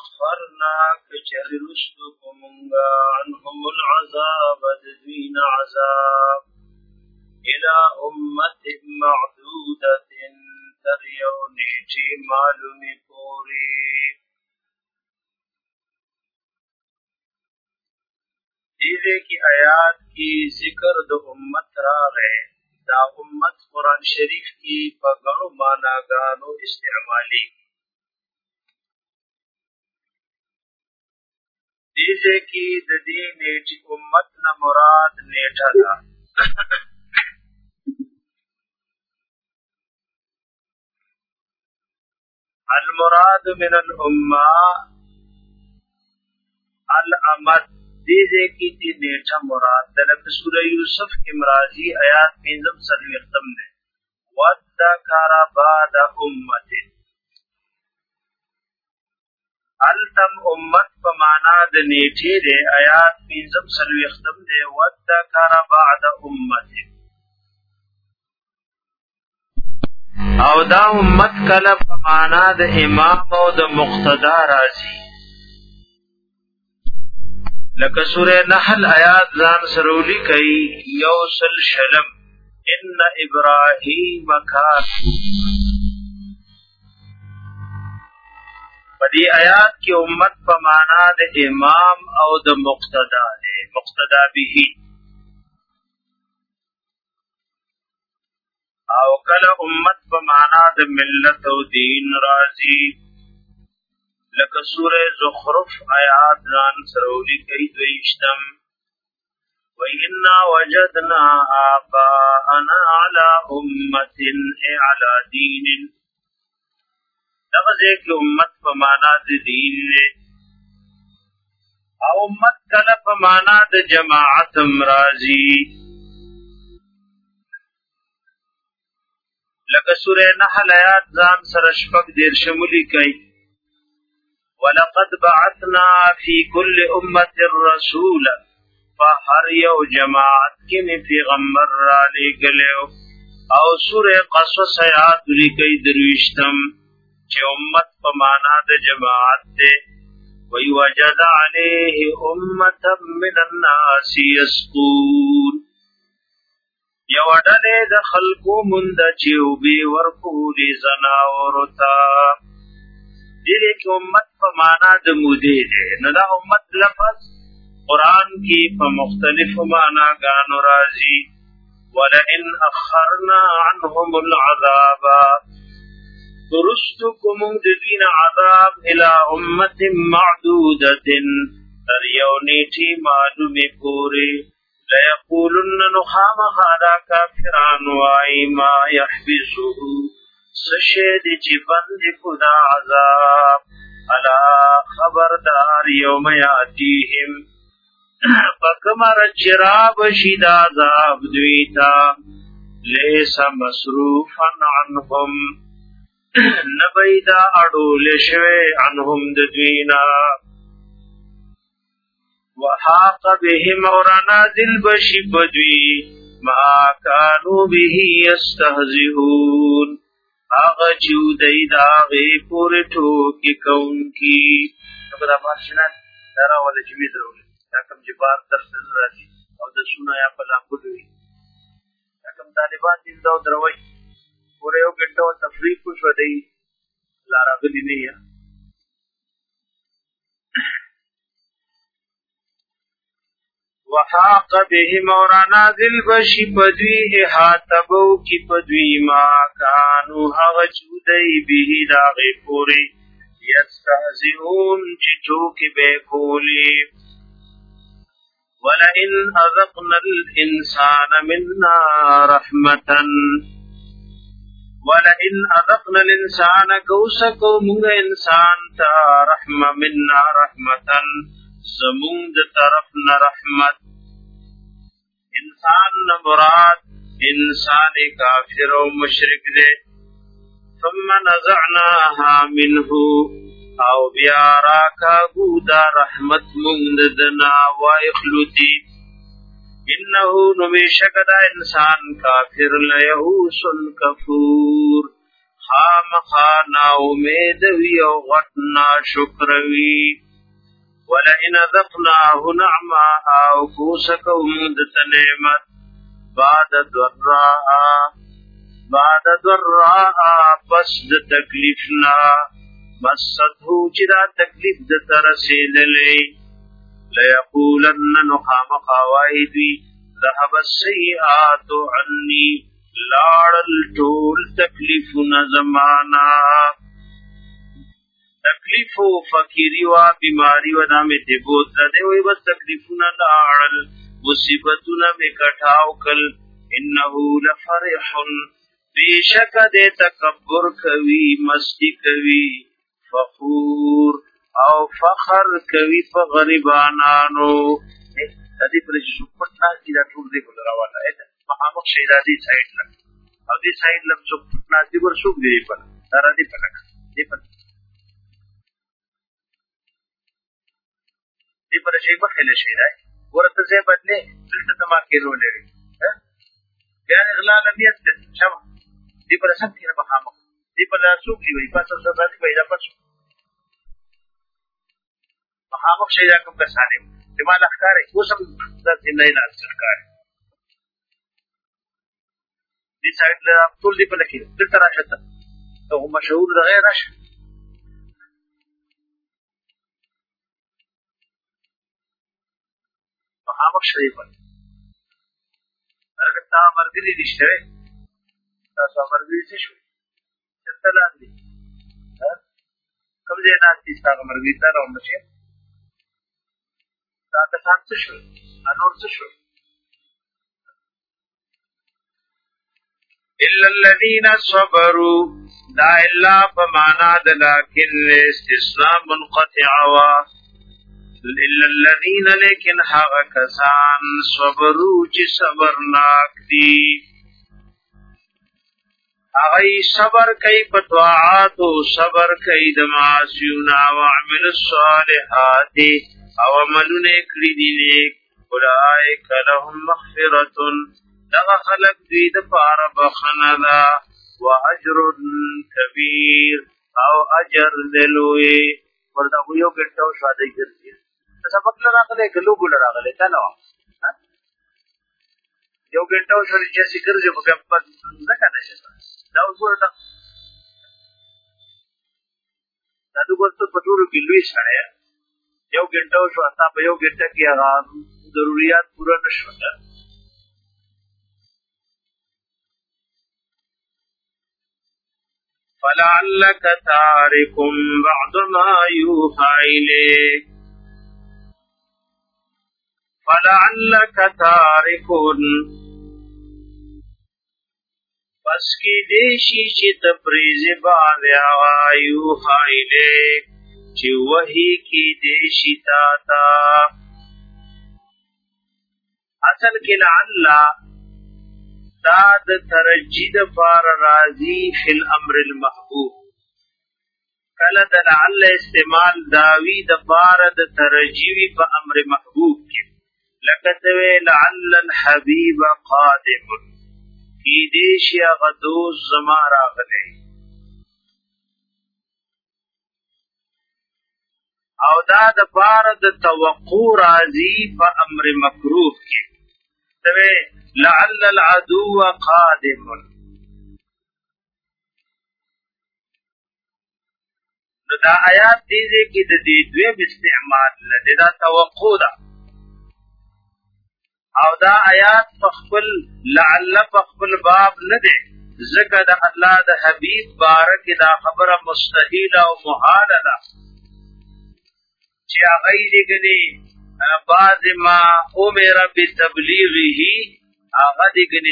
أخرنا كجر رسلكم عنهم العذاب ذوين عذاب إلى أمة معدودة تريونيتي معلوم پوری. دیدے کی آیات کی ذکر دو امت را گئے. دا امت قرآن شریف کی پگڑو معناگانو استعمالی. دیدے کی ددی نیٹی امت نا مراد نیٹا دا. المراد من الامہ الامت. دیدے کی تی نیٹا مراد دلک سورہ یوسف امراضی آیات 5 ختم دے. وَذَّكَرَ بَعْدَ أُمَّةٍ. التم امت پمانا د نیٹی دے آیات 5 ختم دے. وَذَّكَرَ بَعْدَ أُمَّةٍ. او دا امت کله پمانا د امام او د مقتدا راځي. لکه سورہ نحل آیات ځان سرولی کئی یوصل شلم. ان ابراہیم کان. پدی آیات کی امت پمانا د امام او د مقتدا دے مقتدا به. او کله امت پمانا د ملت او دین راضی. لکه سورہ زخرف آیات ران سرولی کئی دویشتم. وَإِنَّا وَجَدْنَا آبَاءَنَا عَلَىٰ أُمَّةٍ اے عَلَىٰ دِينٍ. لفظ کی امت پمانا د دین لے. او امت کله پمانا د جماعت امراضی. لکه سورہ نحل آیات ځان سرشپک دیر شمولی کئی. وَلَقَدْ بَعَثْنَا فِي كُلِّ أُمَّةٍ رَسُولًا. فہر یو جماعت کی میں پیغمبر را لے گلیو. او سورہ قصص آیات لکی درویشتم چه امت پمانا د جماعت دے. وَيْوَجَدَ عَلَيْهِ أُمَّةً مِّنَ النَّاسِ يَسْقُونَ. یو ڈلے د خلقو مند چیوبی ورکولی زناورتا. دیدے کی امت پمانا د مودے دے. ندا امت لفظ قرآن کی پا مختلف معنی گانو رازی. وَلَئِنْ أَخَّرْنَا عَنْهُمُ الْعَذَابَ. درستو دین عذاب الى امت معدودت تر یونیٹی معلوم پوری. لَيَقُولُنَّ نُخَامَ خَادَا كَافِرَانُ وَآئی مَا يَحْبِسُهُ. سشید چی بند خدا عذاب. الا خبردار یوم یاتیہم. فکمر چراب شید عذاب دویتا. لیس مصروفا عنہم. نبیدا اڈول شوے عنہم ددوینا. وحاق بهم اور نازل بشی بدوی ما کانو به یستهزئون. آغا چودئی داغی پوری ٹوکی کون کی. نبدا بارشنات دارا والا جمید رولی تاکم جبار درست راتی او دسونا یا پلا خودوی تاکم طالبان دین داو دروی پوری او گنٹا و تفریق کچھ ودئی لارا گلی نہیں. وحاق بهم اور نازل بشی پدوی احاتبو کی پدوی ما کانو حغ چودئی به داغی پوری یستہزئون چچو کی بے کولی. وَلَئِنْ أَذَقْنَا الْإِنسَانَ مِنَّا رَحْمَةً. وَلَئِنْ أَذَقْنَا الْإِنسَانَ كَوْسَكُ مُنْغَ إِنسان تا رحمة مِنَّا رَحْمَةً زمونگ طرفنا رحمت. انسان نمراد انسان کافر و مشرک دے. ثم نزعناها منه او بیارا کا گودا رحمت منددنا و اخلوتی. انہو نمیشک دا انسان کافر لیہوس کفور خامخا نا امید وی او غټ نا شکر وی ولئن ذقناه نعماء او کوسکو مدت نعمت بعد ضراء پس د تکلیفنا مستو چې دا تکلیف د ترسیدلې ليقولن نخام خواهدوی ذهب السیئات عنی لاړل ټول تکلیفنا زمانا تکلیف و فقیری و بیماری و دامت بوت رده وی بس تکلیفنا لاړل مصیبتنا بکٹھاو کل انہو لفرح بیشک دے تکبر کوي مستی کوي فخور او فخر کوي په غریبانانو دې پر شپټ ناس دي دا ټول دې کول راواله ده مخامخ شهیدادي سایت لګ او دې سایت لګ شپټ ناس دي ور شوب دي په سره دې په لګ دې پر شي په خله شهیدای ورته ځای بدله دلته تما کې رو لري بیا اغلا نبیت ته شمه دې پر سم کې نه مخامخ دې پر رسوب دی وي پاتې څه باندې پیدا پښ مخامخ شي دا کوم کسانه چې ما لخرې اوسم د نه نه سرکار دې سایت له ټول دې په لکه د تر راځه ته مشهور د غیر راشه مخامخ شي په هغه تا مرګري دشته تاسو مرګري څه شو څه دي کوم ځای نه تاسو مرګري ته راوړم چې دا څه شو انور څه شو الا الذين صبروا لا الا بمعنى لكن استثناء منقطع وا الا الذين لكن هغه کسان صبروا چې صبرناک دي هغه صبر کوي په طاعات او صبر کوي د معاصینا او عمل الصالحات او عملونه کړی دي نیک اولئک لهم مغفرة دغه خلق دوی د پاره بخنه ده واجر کبیر او اجر دلوي ورته یو ګټو شاده ګرځي سبق راغله ګلو ګل راغله کنه یو ګټو شری چې ګرځي په په نه کنه دا ورته دا دغه په ټولو کې لوي شړې یو ګټو شو تاسو په یو ګټه کې هغه ضرورت پوره نشو فلعلك تارك بعض ما يوحى إليك فلعلك تارك پس کی دیشی چی تپریز باندې یوحى إليك چی وحی کی دیشی تاتا اصل کی لعلہ داد ترجید پار راضی فی الامر المحبوب کل دلعل استعمال داوی د پار د ترجیوی پا امر محبوب کی لکتوی لعل الحبیب قادم کی دیشی غدوز زمار آغلے او دا د پار د توقع راضی پا امر مکروه کی توی لعل العدو قادم نو دا آیات دیزے کی دا دی دویم استعمال لده دا توقع دا او دا آیات پخپل لعل پخپل باب نده ذکر دا اللہ دا حبیب بارک دا خبر مستحیل و محال دا چی آغای لگنی بعض ما امر بتبلیغی آغا دیگنی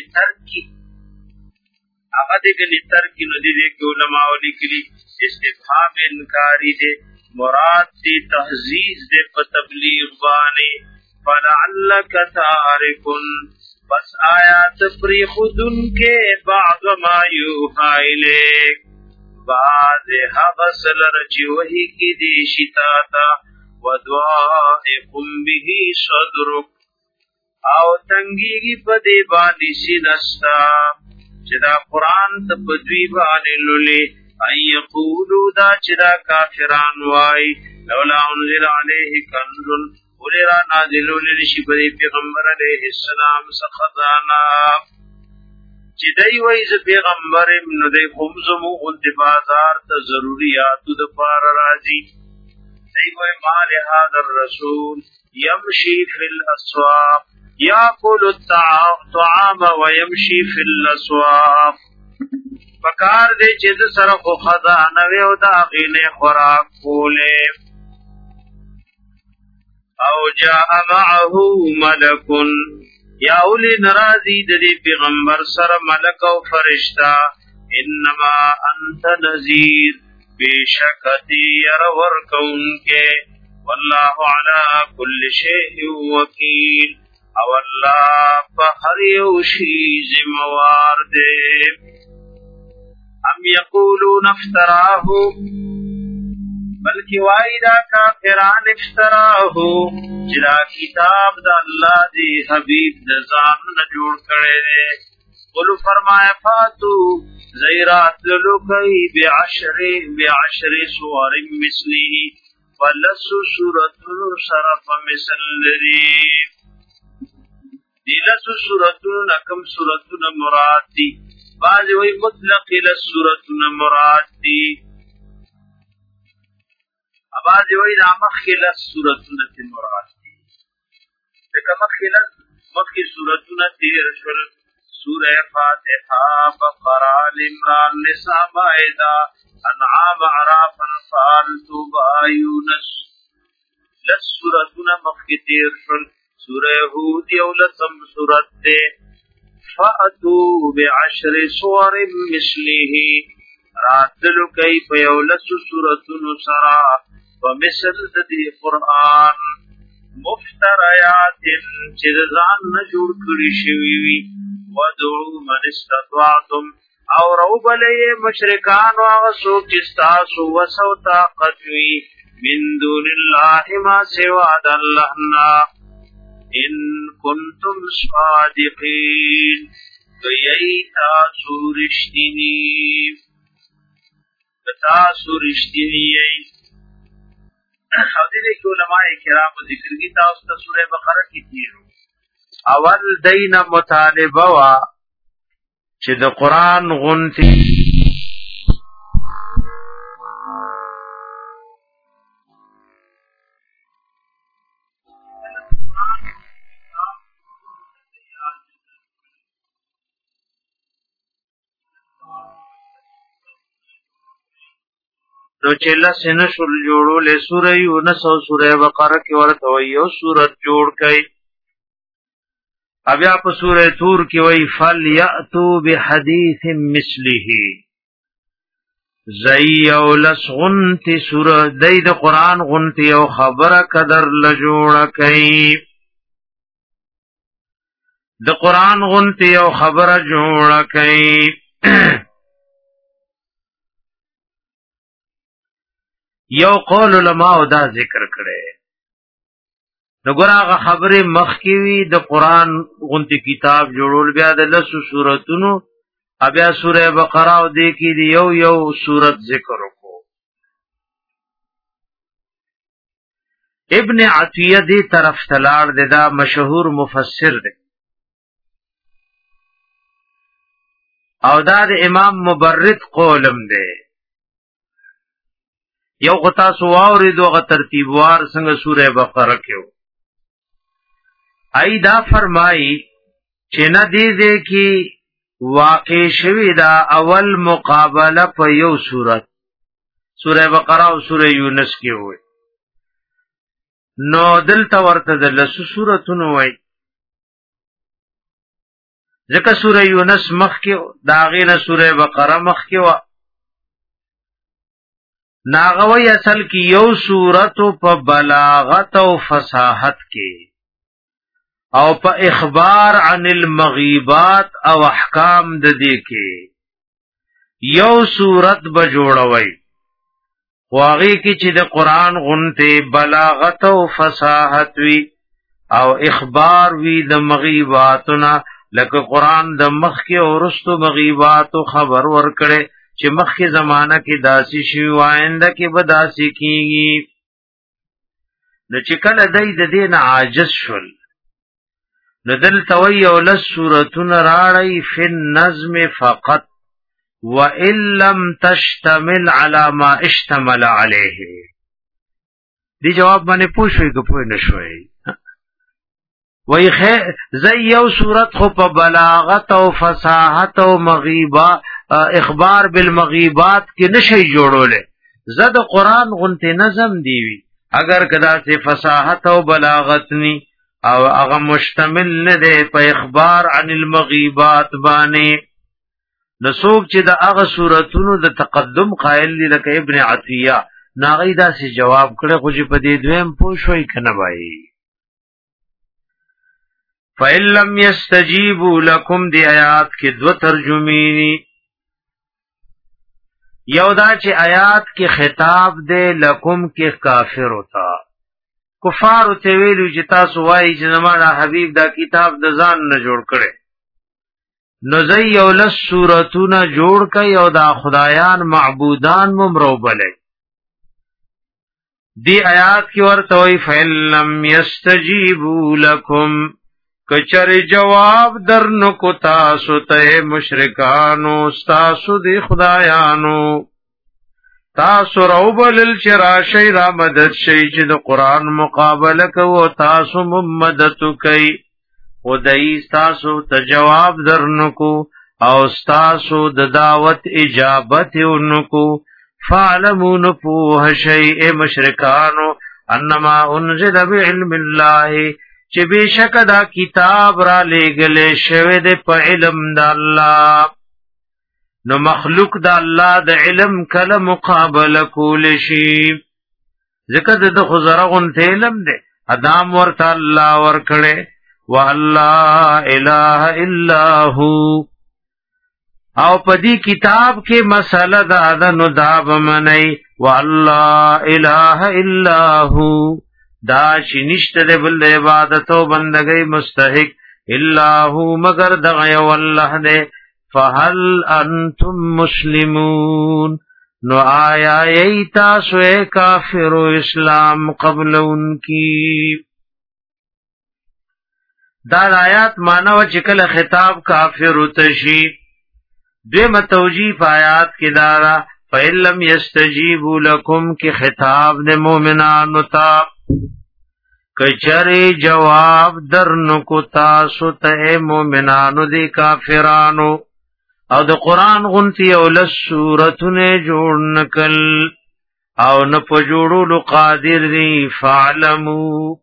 ترکی نو دیدے کہ علماء لکلی استفہام انکاری دے مراد دی تحزیز دے پا تبلیغ بانے فلعلک تارکن بس آیات پری خودن کے بعض ما یوحا الیک بعض حغصل رچی وحی کی دی شتاتا ودعائکم به صدرک او تنگیگی پا دی بانی سینستا چې دا قرآن ته په دوی باندې لولې ان یقولوا دا چې دا کافران وای لولا انزل علیه کنز ولې را نازلول نشي په پیغمبر علیه السلام څخه خزانه چې دی وای ز پیغمبر نو دی هم زمو غنت بازار ته ضروريات د پار راځي دی وای مال هذا الرسول يمشي في الاسواق ياكل الطعام ويمشي في الاسواق پکار دې چې د سره خو خزانه وي او دا غینه خوراک کوله او جاء معه ملک یا اولی نرازی دی پیغمبر سر ملک و فرشتہ انما انت نذیر بیشکتی یرور کون کے واللہ علی کل شیء وکیل او اللہ پہر یوشی زموار دے ام یقولون افتراہو بلکہ وائدہ کافران افتراہو جدا کتاب دا اللہ دی حبیب نظام نجوڑ کرے دے قلو فرمائے فاتو زیرات للوکی بعشر سوار مثلی فلسو سورت صرف مثل لدی دی لسو سورتون نکم سورتون مراد دی بعضی وی مطلق لسورتون مراد دی اباځي وای د مخکې لس سورتونه ته مراد دي لکه مخکې سورتونه تیر شول سوره فاتحه بقره ال عمران نساء مائده انعام اعراف انفال توبه یونس لس سورتونه مخکې تیر شول سوره هود یو لسم سورت ده فاتوا بعشر سور مثله راتلو کای په یو لس سورتونو سره ومثل دی قرآن مفتریات چې ځان نه جوړ کړی شوی وي ودعو من استطعتم او روبلې مشرکان او څوک چې تاسو وسو طاقت وي من دون الله ما سوا د الله نه ان کنتم صادقین کوي تاسو رښتینی او دې کې علماء کرام ذکر کی تاسو ته سوره بقره کې تیرو اول دینه مطالبه وا چې د قران غونتی نو چې لسن شل جوړولې سوره یونس او سوره بقره کې ورته وایو سورۃ جوړ کړي بیا په سوره تور کې وایي فلیاتو بحدیث مثله زئی او لسغنتی سوره د قران غنتی او خبره قدر لجوړ کړي د قران غنتی او خبره جوړ کړي یو قول علماء دا ذکر کړي نګوراغه خبره مخکی وی د قران غونتی کتاب جوړول بیا د لسو سوراتونو بیا سوره بقره او د کې یو سورت ذکر وکړو ابن عطیه دی طرف تلاړ دا مشهور مفسر دی او دا د امام مبرد قولم دی یو غتا سواوري دوغه ترتیب وار څنګه سوره بقره کې ای دا فرمای چې نه دې کې واقع شوی دا اول مقابله په یو سورت سوره بقره او سوره یونس کې وای نو دلته ورته د لسو سورتونو وای ځکه سوره یونس مخ کې دا غینه سوره بقره مخ کې وا ناغوی اصل کی یو صورت په بلاغت او فصاحت کې او په اخبار عن المغیبات او احکام د دې کې یو صورت به جوړوي واغې کې چې د قران غنته بلاغت او فصاحت وی او اخبار وی د مغیباتنا لکه قرآن د مخکې او وروستو مغیباتو خبر ورکړي چې مخکې زمانہ کې داسې شي او آینده کې به داسې کیږي. نو چې کله دای د دین عاجز شول نو دلته وی او لس سورتون راړی فی النظم فقط وَإِن لَّمْ تَشْتَمِلْ عَلَى مَا اشْتَمَلَ عَلَيْهِ. دی جواب باندې پوښوي که پوه نه شوي وای زي یو صورت خو په بلاغت او فصاحت او مغیبات اخبار بالمغیبات کې نشي جوړوله. زد قرآن غنته نظم دیوي اگر کدا سے فصاحت او بلاغت ني او هغه مشتمل نه دی په اخبار عن المغیبات باندې. نسوک چې د هغه صورتونو د تقدم قائل دي لکه ابن عطیه ناغی دا سی جواب کړه خو چې په دې دویم پوښوي کنه وای. فَإِن لَّمْ يَسْتَجِيبُوا لَكُمْ دی آیات کې دو ترجمې دي. یو دا چې آیات کې خطاب دی لکم کې کافر ہوتا کفار ته ویلو چې تاسو وایي چې زموږ حبیب دا کتاب د ځان نه جوړ کړي نو زي یو لس سورتونه جوړ کړي او دا خدایان معبودان ممروبله. دی آیات کی ورته وی فَإِن لَّمْ يَسْتَجِيبُوا لَكُمْ کچر جواب درنو کو تاسو ته مشرکانو تاسو دی خدایانو تاسو روبل چراشی را مدد شي چې د قرآن مقابله کو تاسو مدد کوي خدای تاسو ته جواب درنو کو او تاسو د دعوت اجابت ونکو فعلمون پوه شیء مشرکانو انما انزل بعلم الله چې بشک دا کتاب را لګلې شوی د په علم د الله. نو مخلوق د الله د علم کله مقابله کول شي ځکه د خزرغون ته علم دی ادم ورته الله ورکړي والله اله الا هو او پدی کتاب کې مسله دا نو دا بمنی والله اله الا هو دا شنشت دے بل عبادت و بندگی مستحق الا هو مگر دغی والله دے فهل انتم مسلمون نو آیا ایتا سوے کافر و اسلام قبل ان کی. دا آیات مانو چکل خطاب کافر تشی دویم توجیف آیات کی دارا فَإِن لَّمْ يَسْتَجِيبُوا لَكُمْ کی خطاب دے مومنانو تا کچری جواب درنو کو تاسو تے مومنانو دی کافرانو او د قرآن غنتی او لس سورتنے جوڑ نکل او نپو جوڑو قادر دی فعلمو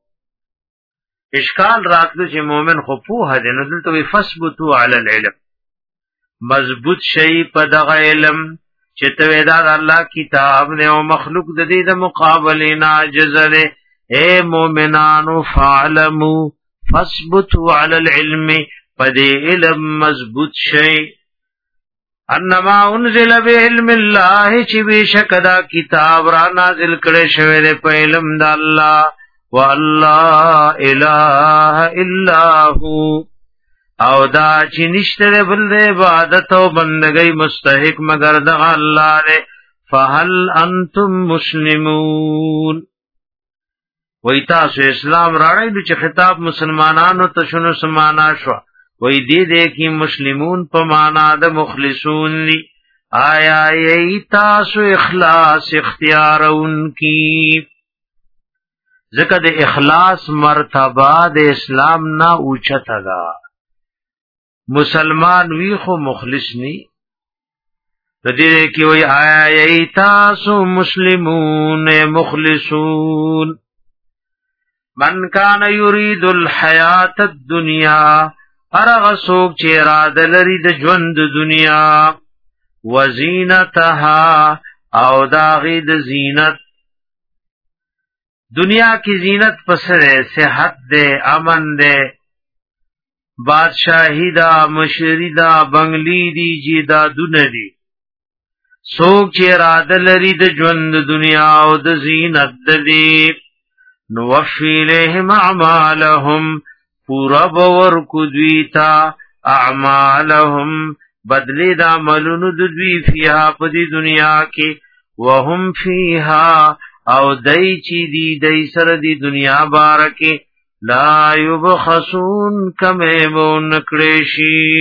اشکال راتلو چې مومن خو پوه دی نو دلته وی فثبتو علی العلم مضبوط شي په دغه علم چې ته دا الله کتاب نه او مخلوق د دې د مقابله ناجز ده. اے مومنانو فعلمو فثبتوا علی العلم پدې علم مضبوط شي انما انزل بعلم الله چې بشک دا کتاب را نازل کړي شوی دی په علم د الله والله اله الا هو او دا چې نشته بل د عبادت او بندګۍ مستحق مگر د الله دی. فهل انتم مسلمون وای تاسو اسلام راړی چې خطاب مسلمانانو ته شنو سمانا شو وای دې کې مسلمون په معنا د مخلصون لی آیا ای تاسو اخلاص اختیارون کی ځکه د اخلاص مرتبه د اسلام نه اوچته ده. مسلمان وی خو مخلص نی د دې کې وای آیا ای تاسو مسلمون مخلصون. من کان یرید الحیات الدنیا ارغ سوک چې اراده لري د ژوند دنیا وزینتها او داغی د زینت دنیا کی زینت پسره صحت دے امن دے بادشاہی دا مشری دا بنگلی دی جیدادون دی سوک چې اراده لري د ژوند دنیا او د زینت دی نوفی الیہم اعمالهم پورا باور کو دویتا اعمالهم بدلی دا عملونو دوی فیها پدی دنیا کې وهم فیها او دای چی دی سر دی دنیا بارکه لا یبخسون کمه بون کړشی.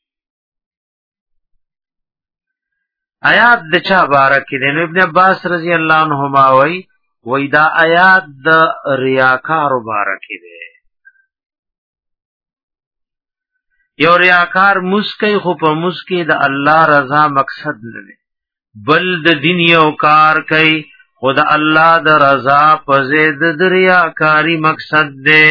آیات د چا بارکه دی؟ ابن عباس رضی الله عنهما وی دا آیات د ریاکار بارکه دی. یو ریاکار مسکی خو په مسکی د الله رضا مقصد نه دی، بل د دین یو کار کوي خود الله د رضا په زید د ریاکاری مقصد دی.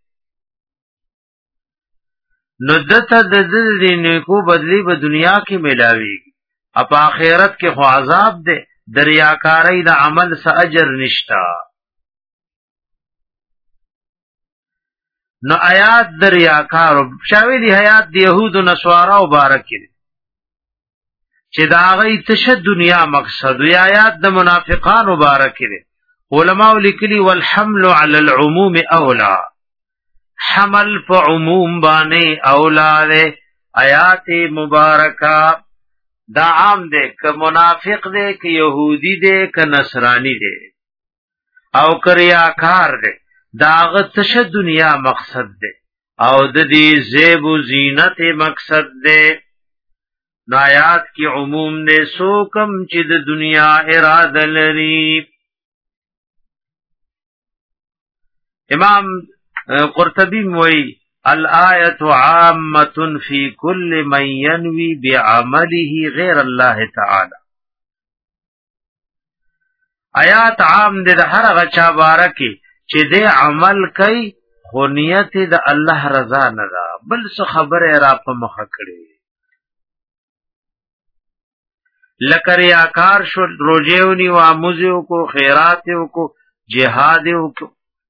نو دته د دین کو بدلی په دنیا کې ملاويږي، په آخرت کې خو عذاب دی. د ریاکاری د عمل څخه اجر نشتا. نو آیات د ریاکار شاوی دی حیات د يهود و نصارا مبارک دي چې دا غي تشه دنیا مقصد وی. آیات د منافقان مبارک دي. علماء لیکلي والحمل على العموم اولا، حمل په عموم باندې اولا ده. آیات مبارکه دا عام ده، که منافق ده، که يهودي ده، که نصراني ده او که ریاکار ده، داغه تشه دنیا مقصد ده او د دې زیب و زینت مقصد ده. نو آیات کی عموم دے سوکم چې د دنیا اراده لري. امام قرطبی موئی الآیت عامة فی کل من ینوی بعمله غیر اللہ تعالی. آیات عام دے د هر غچا بارکی چې دې عمل کوي خو نیت د الله رضا نه ده، بل څه خبره را په مخه کړي. لکه ریاکار شو، روجهونی و آموزیو کو، خیراتیو کو، جهادیو کو.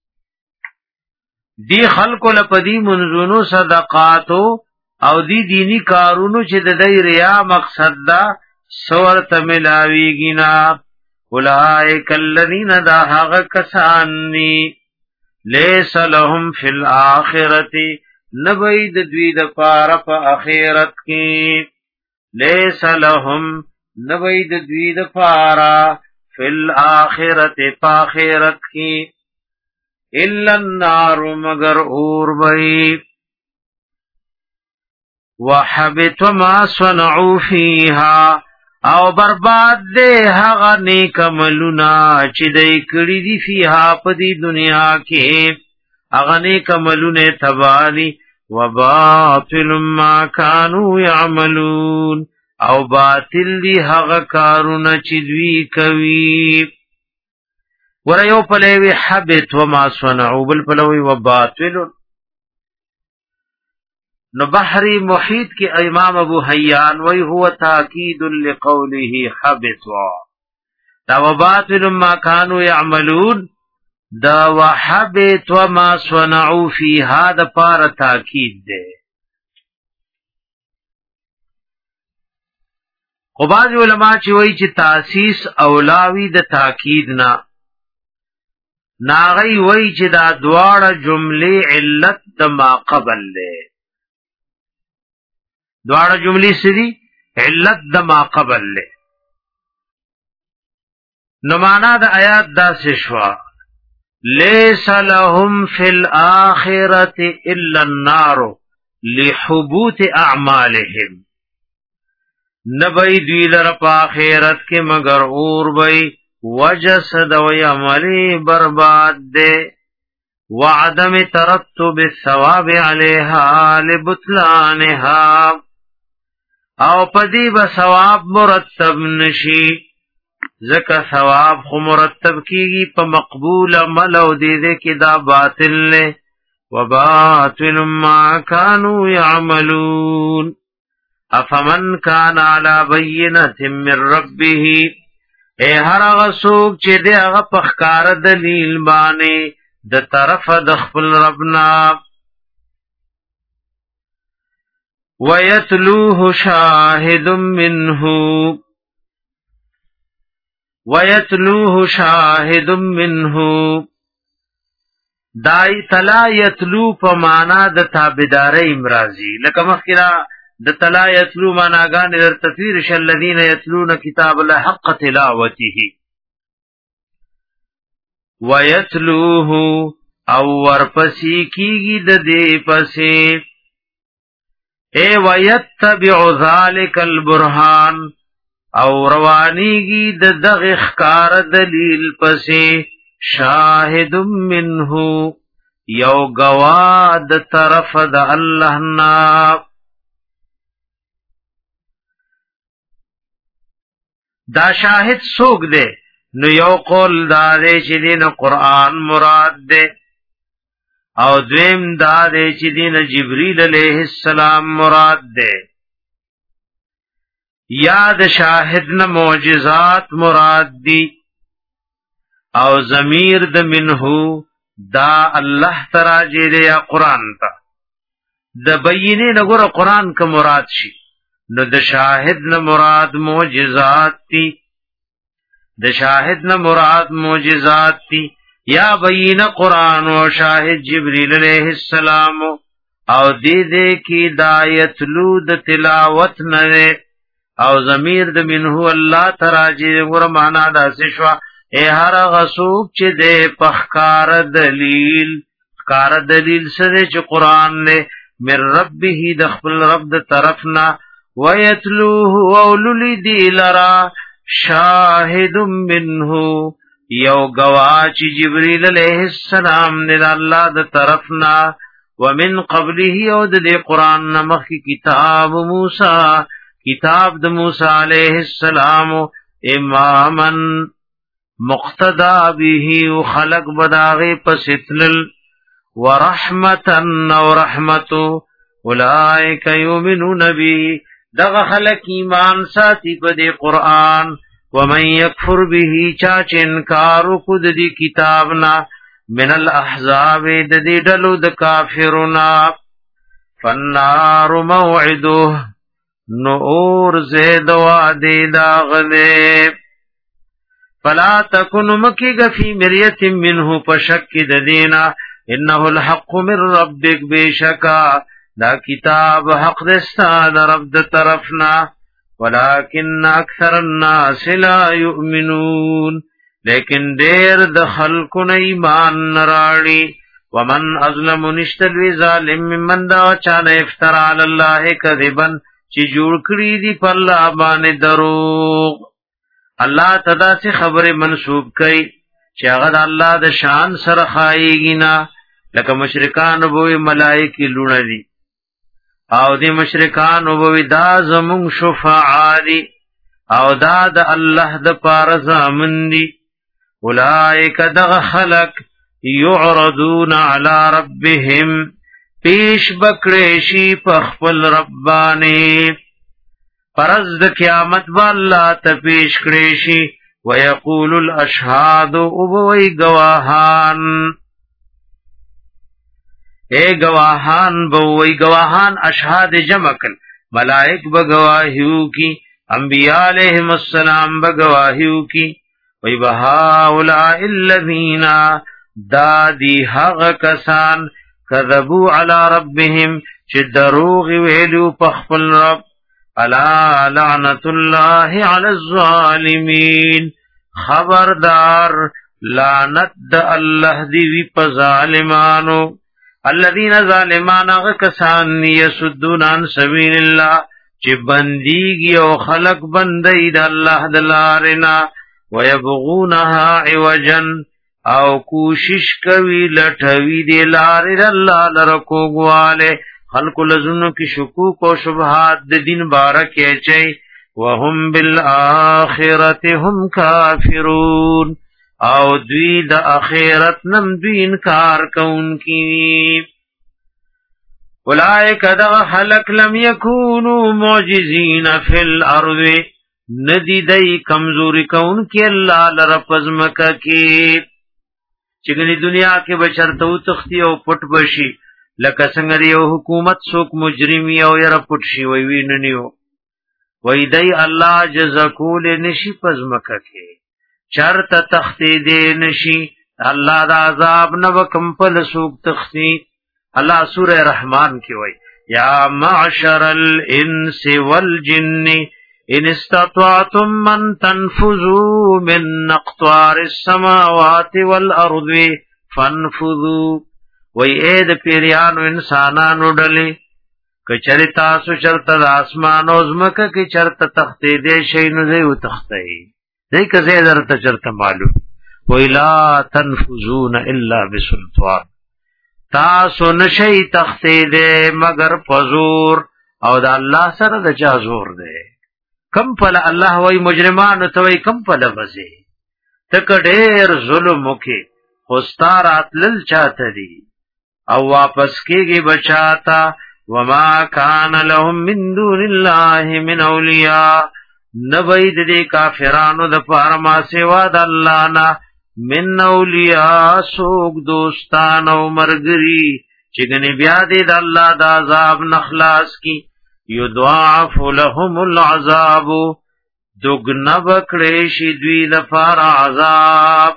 دی خلقو لپدی منزونو صدقاتو او دی دینی کارونو چې د دې ریا مقصد دا سور تملاویږي نا. اولئک الذین دا هغه کسان نی لیس لهم فی الاخرة نبید دوی د پاره په اخرت کې، لیس لهم نبید دوی د پاره فی الاخرة په اخرت کې الا النار مگر اور وی وحبط ما صنعوا فیها او برباد دے هغه نیک عملونه چې دای کړی دي فیها په دې دنیا کې، هغه نیک عملونه تبالی وباطل ما كانوا يعملون او باطل دی هغه کارونه چې دوی کوي. ور یو پلوی حبط وما صنعوا بل پلوی وباطل. نو بحری محیط کی امام ابو حیان وی هو تاکید لقوله حبطوا دا وباطل ما كانوا يعملون دا وحبط وما صنعوا فيها دا پار تاکید دے. خو بعض علماء چې وی چې تاسیس اولاوی د تاکید نا ناغی وی چې دا دواړه جمله علت د ما قبل دے، دواړه جملې سری علت د ما قبل له. نو معنا د آیات دا شوا لیس لهم فی الاخرة الا النار لحبوط اعمالهم نبی دوی لر پا آخرت کے مگر اور بی وجسد و عملی برباد دے وعدم ترتب الثواب علیها لبطلانها او پدی با ثواب مرتب نشی زکا ثواب خو مرتب کیگی پا مقبول عمل او دیدے کی دا باطل لے وباطل ما كانوا يعملون افمن كان على بینة من ربه اے هر غسوک چه دے اغا پخکار دلیل بانے د طرف د خپل ربنا ويتلوه شاهد منه دای تلا یتلو په معنا د تابعداري امرازي لکه مخکرا د تلا یتلو معناګان در تفسیر شل الذين یتلون کتاب الله حق تلاوته ویتلوه او ورپسی کیږي د دې پسې اے ویتبع ذلک البرهان او روانیږي د دغه ښکار دلیل پسې شاهد منه یو گوا د طرف د الله نا دا شاهد څوک دی نو یو قول دا دی چې دین قرآن مراد دی او دویم دا دی چې دین جبرئیل علیہ السلام مراد دی یا د شاهد نه معجزات مراد دی او ضمیر د منه دا الله تراجه دی یا قرآن تا د بینه نګور قرآن کا مراد شي نو د شاهد نه مراد معجزات تی د شاهد نه مراد معجزات تی یا بینه قرآن او شاهد جبرئیل علیہ السلام او دې کی دایت لو د تلاوت نه او ضمیر د منه الله تراجه ور معنا دا شوا اے هر غسوب چې د پخکار دلیل سره چې قرآن نه من ربه د خپل رب د طرفنا ويتلوه اوللی دی لرا شاهد منه یو گواچ جبرئیل علیہ السلام نے اللہ د طرفنا ومن قبله او د قرآن نمخ کتاب موسی کتاب د موسی علیہ السلام اماما مقتدا به خلق بداغه پستل ورحمتا و رحمتو اولئک یؤمنون به دغه خلق ایمان ساتي په دې قران ومن يكفر به چا چې انکار کو د دې کتابنا من الاحزاب د دې ډلو د کافرنا فالنار موعده نور زید وعده داغله فلا تكن مكيغ في مريه منه فشك ددينا انه الحق من ربك بشكا دا کتاب حق دستا دا رب دا طرفنا ولكن اکثر الناس لا يؤمنون لیکن دیر د خلقن ایمان نراڑی ومن اظلم نشتلوی ظالم ممن دا چانا افترا علی اللہ کذبن چی جوڑ کری دی پر اللہ بان دروغ اللہ تدا سے خبر منصوب کئی چی اغد اللہ دا شان سرخائی گینا لکه مشرکان بوی ملائکی لون دی او دی مشرکان وبوی دا زمون شفاعی او دا د الله د پار زامن دی اولائک دغ خلق یعرضون علی ربهم پیش بکریشی پخپل ربانی پرز د قیامت با اللہ تا پیش کریشی ویقول الاشهاد وبوی گواهان اے گواہان بوئی گواہان اشہاد جمع کن ملائک بگواہیو کی انبیاء علیہم السلام بگواہیو کی وی بہاولاء الذین دادی حق کسان کذبو علی ربهم چی دروغ ویلو پخپل رب الا لعنت اللہ علی الظالمین خبردار لعنت دا اللہ دیوی پا ظالمانو الذين ظالمان غکسان یسدون عن سبیل الله چې بنديږي او خلق بندي د الله د لارنا ويبغونها عوجا او کوشش کوي لټوي د لارې الله لرکوغواله خلق لزنو کی شکوک او شبهات د دین بارکه چي وهم بالآخرة هم کافرون او دوی د اخرت نم دوی انکار کون کی اولائک دغ خلق لم یکونو معجزین فی الارض ندی دی کمزوری کون کی اللہ لرپز مکہ کی چگنی دنیا کے بشرتو تختی او پٹ بشی لکه څنګه یو حکومت څوک مجرمی او یره پټ شي وی ویننیو وی دی الله جزا کول نشي پز مکه کې چرته تختی دې نشي الله دا عذاب نو کم پل سوک تختی. الله سورہ رحمان کی وئی یا معشر الانس والجن ان استطعتم من تنفذوا من اقطار السماوات والارض فانفذوا. وی اید پیریانو انسانانو ڈلی کچری تاسو چرتا دا اسمان و زمکا کی چرتا تختی دے شینو دیو تختی دی کسی درتا چرتا معلوم. وی لا تنفذون الا بسلطان تاسو نشی تختی دے مگر پزور او دا اللہ سر دا چا زور دے. کم پل اللہ وی مجرمانو توی کم پل بزی تک دیر ظلمو کی خستارات لل چاہتا دی او واپس کیگی بچاتا. وما کان لهم من دون اللہ من اولیاء نبید دی کافرانو دا پارما سوا دا اللہ نا من اولیاء سوک دوستان او مرگری چگنی بیادی دا اللہ دا عذاب نخلاص کی. یضاعف لهم العذاب دگنا بکڑیشی دوی دا پار عذاب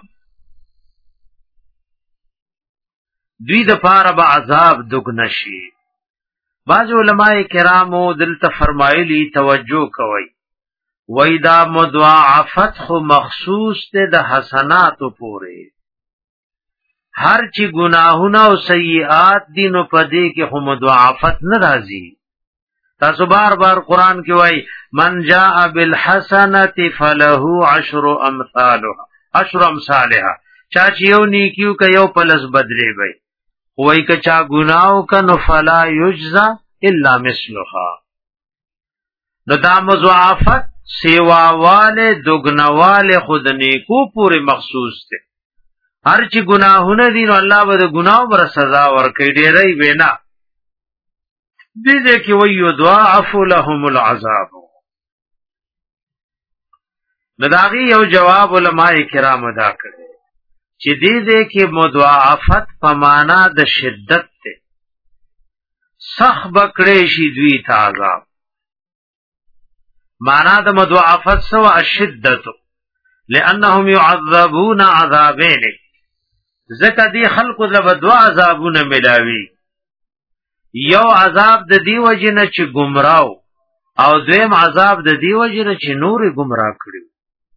دوی دا پار با عذاب دگنشی. بعض علماء کرامو دلتا فرمائلی توجہ کوئی وی دا مضاعفت خو مخصوص تے دا حسناتو پورے ہر چی گناہونا و سیئات دینو پدے کے خو مضاعفت نرازی. تاسو بار بار قرآن کی وی من جاء بالحسنت فلہو عشر امثالها چاچی یو نیکیو کا یو پلس بدلے بھئی وی کچا گناہو کا نو فلا یجزا الا مثلها. نو دا مضاعفت سیواوالے دگنوالے خود نیکو پورے مخصوص تے. ہر چی گناہو نا دی نو اللہ با دا گناہو برا سزا ورکی دیرائی بینا دیدے کی وی یضاعف لهم العذاب. نداغی یو جواب علماء کرام ادا کرے چی دیدے کی مضاعفت پمانا د شدت تے سخ بکڑیشی دوی تا عذاب. مانا د مضاعفت سوا الشدت لانہم یعذبون عذابین زکا دی خلق لب دو عذابون ملاوی. یو عذاب د دی وجنه چې گمراو او دویم عذاب د دی وجنه چې نور گمراه کړي.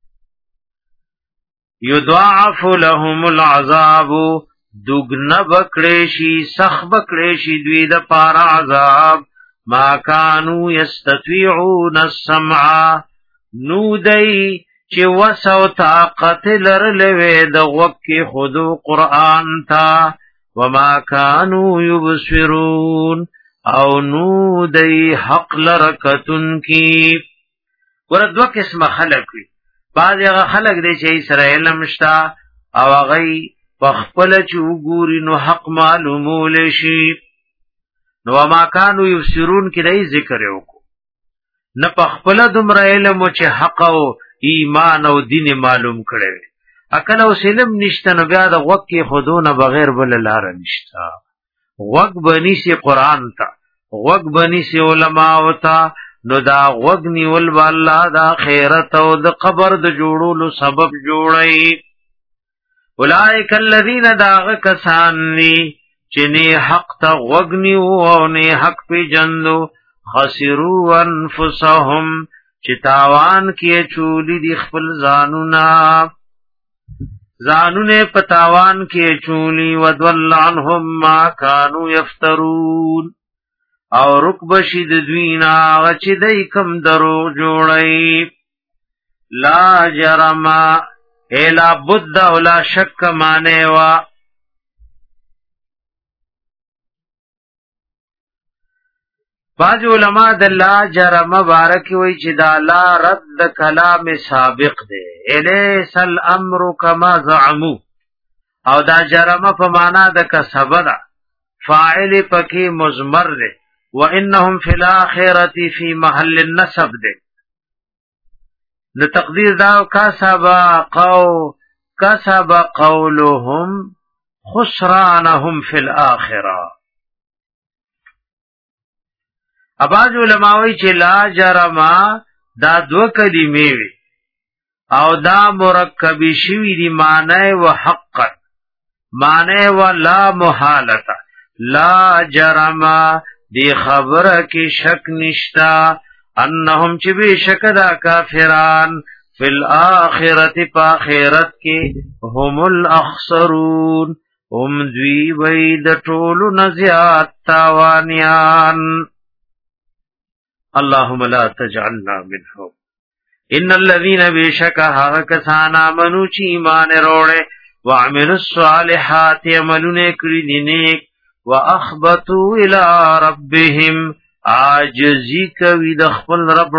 یضاعف لهم العذاب دگنا بکړیشي سخ بکړیشي دوی د پارا عذاب. ما کانوا یستطيعون السمع نو دی چې وسو طاقت لرلوي د وکي خودو قرآن تا. وما كانوا يبصرون او نو دی حق لرکتن کی. ورد دو قسم خلق وی بعض اغا خلق دی چه سر علم شتا او اغی پخپل چه اگوری نو حق معلومول شی. نو وما كانوا يبصرون کی دی ذکر اوکو نا پخپل دمر علمو چه حق او ایمان او دین معلوم کرده اکل او سلم نشتا نو بیا دا وق کی خودون بغیر بل لار نشتا. وق بنی سی قرآن تا وق بنی سی علماء تا نو دا وق نیول با اللہ دا خیرت او دا قبر دا جوڑولو سبب جوڑی. اولائک الذین داغ کسانی چنی حق تا وق نیو او نی حق پی جندو خسرو انفسهم چتاوان کی چولی دی خپل زانونا زانونے پتاوان کے چولی. ودول عنہم ما کانو یفترون او رکبشید دوینا غچ دی کم درو جوڑی. لا جرما اے لا بد او لا شک مانے وا بعض علماء د لا جرم بارک وی چې دا لا رد کلام سابق دی الیس الامر کما زعمو او دا جرم په معنا د کسب ده فاعل پکې مضمر دی وانهم فی الاخرة فی محل النسب دی نو تقدیر دا کسب قولهم خسرانهم فی الاخرة. اباظ علماوی چې لا جرما دا دو کلمې وي او دا مرکب شوی دی معنی و حقا معنی ولا محالتا لا جرما دی خبره کی شک نشتا انهم چې به شک دا کافران فی الاخرت پا آخرت کی هم الاخسرون هم دوی وید طول نزیات تاوانیان اللهم لا تجعلنا منهم ان الذين بشكها كسان امنوا چی ایمان روڑے وعملوا الصالحات عملون کړي دي نیک واخبتوا الى ربهم عاجزی کوي د خپل رب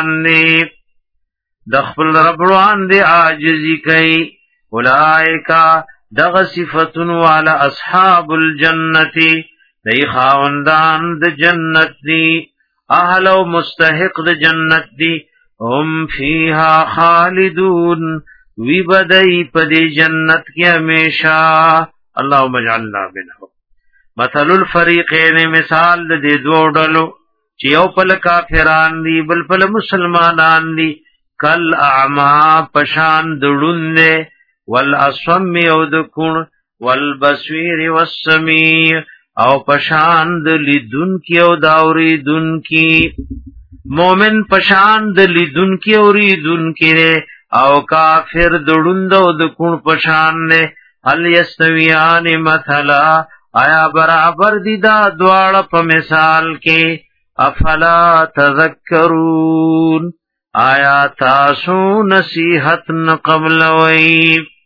روان دی عاجزی کوي اولئک دغ صفتن والا اصحاب الجنه دی خاوندان د جنت دی اهل او مستحق د جنت دی هم فیها خالدون وی بدئی پدی جنت کی ہمیشہ اللہم اجعلنا منهم مثل الفریقین مثال دے دو ڈلو چی یو پل کافران دی بل پل مسلمانان دی کل اعما پشان دڑن دے والاسوم یو دکن والبصویر والسمیع او پشان دلی دن کی او داوری دن کی مومن پشان دلی دن کی اوری دن کی رے او کافر دڑند او دکون پشان نے هل یستویان مثلا آیا برابر دی دا دوار پا مثال کے افلا تذکرون آیا تاسو نصیحت نقبل وی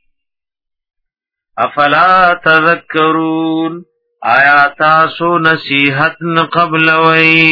افلا تذکرون آیا تاسو نصیحت نقبل وی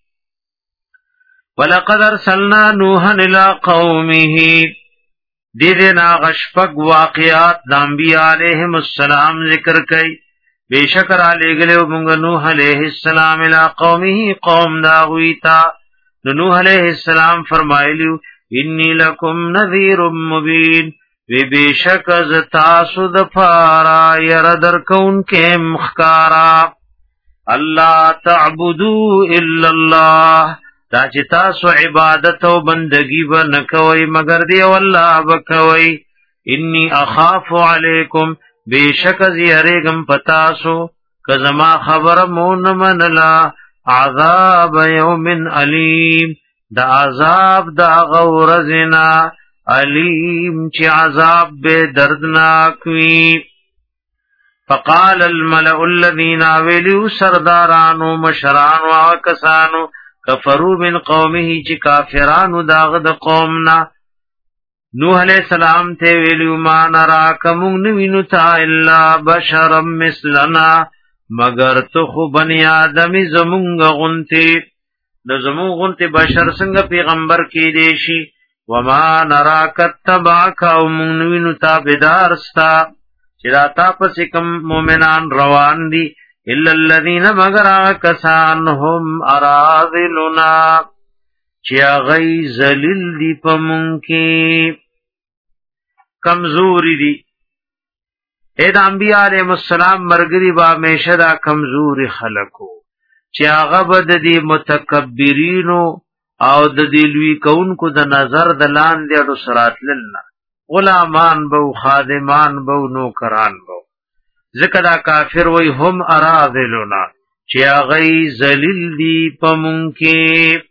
وَلَقَدْ أَرْسَلْنَا نُوحًا إِلَىٰ قَوْمِهِ دیدنا غشپک واقعات د انبیاء علیہم السلام ذکر کئی بیشکر علی گلے منگ نوح علیہ السلام الى قومه قوم داغویتا نوح علیہ السلام فرمائلیو انی لکم نذیر مبین وی بیشک از تاسو دفارا یردر کون کے مخکارا اللہ تعبدو الا اللہ دا چې تاسو عبادت او بندگی به نکوي مگر دی والله بکوي انی اخاف علیکم بیشک زیریګم پتاسو کزما خبر مون منلا عذاب یوم علیم دا عذاب دا غورزنا علیم چې عذاب به دردناک وي فقال الملأ الذين ولوا سردارانو مشران واکسانو کفروا من قومه چې کافرانو داغ د قومنا نوح علیہ السلام ته ویلو ما نراک مون نوینو تا الا بشرا مثلنا مگر تو خو بنی آدمی زمونږ غنتی د زمونږ غنتی بشر څنګه پیغمبر کې دیشي وما نراک تبعک او مون نوینو تا بدارستا چې راتا پس کوم مؤمنان روان دي الا الذين مگر کسان هم اراذلنا چیا غی ذلیل دی پمونکی کمزوری دی اے دا انبیاء علیہ السلام مرگری با میشه دا کمزوری خلقو چیا غبد دی متکبرینو او د دی لوی کونکو د نظر دلان دی اڈو سرات للنا غلامان بو خادمان بو نوکران بو ذکر دا کافر وی هم اراذلنا چیا غی ذلیل دی پمونکی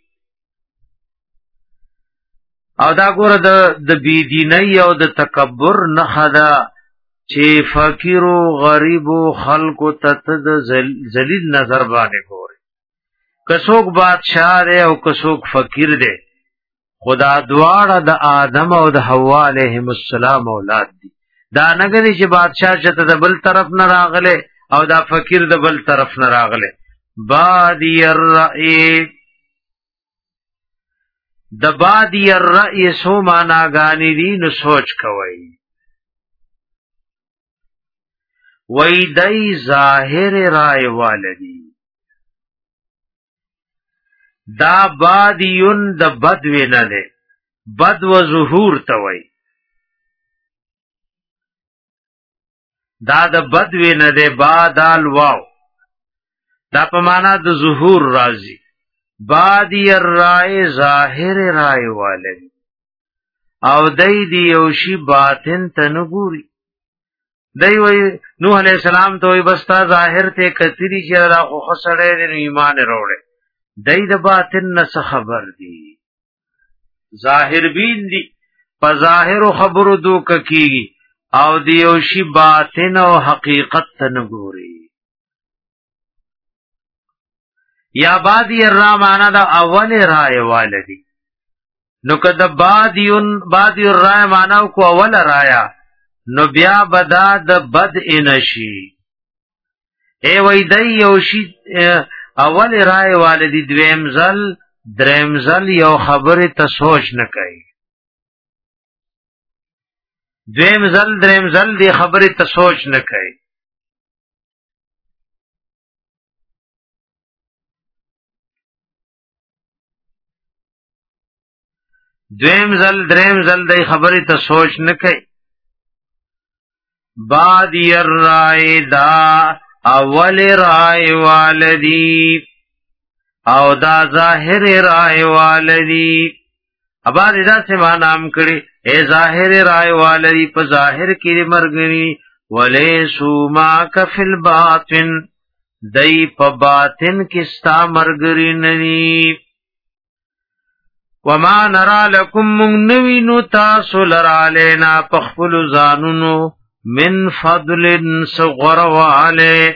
او دا ګور د بيدینی او د تکبر نه خدا چې فقیر او غریب او خلق ته د ذلیل نظر باندې ګوري کڅوک بادشاہ دی او کڅوک فقیر دی خدا دواړه د آدم او د حوا علیهم السلام اولاد دي دا نګری چې بادشاہ چته د بل طرف نه راغله او دا فقیر د بل طرف نه راغله بادی الرأی د بادی الرأی سو معنا غانی دی نو سوچ کوي وای دای ظاهر رای والدی دا بادیون د بدوی نه ده بد و ظهور توي دا د بدوی نه ده بادال واو دا په معنا د ظهور راځي بادی الرای ظاهر رای والدی او دای دی یوشي باطن تنګوري دی وی نوح علیہ السلام ته وی بستا ظاهر ته کتری چې را خو خسړې د ایمان وروړي دی د باطن نه خبر دی ظاهر بین دی په ظاهر خبرو دوک کیږي او دیو شی باطن او حقیقت ته نګوري یا بادی الرحمانه دا اول رائے والدی نو کده بادی الرائے مانو کو اول رایا نو بیا بدا د بد انشی ای وای دی یوشی اول رائے والدی دویم زل دریم زل یو خبره ته سوچ نه کوي دویم زل دریم زل دی خبره ته سوچ نه کوي دویم زل دریم زل دی خبره ته سوچ نه کوي بادی الرائے دا اول رائے والدی او دا ظاہر رائے والدی اباد دا سے معنام کری اے ظاہر رائے والدی پا ظاہر کی مرگنی ولیسو ما کفی الباطن دی پا باطن کستا مرگری ننی وما نرا لکم مغنوینو تاسو لرالینا پخفل زانونو من فضل صغر والے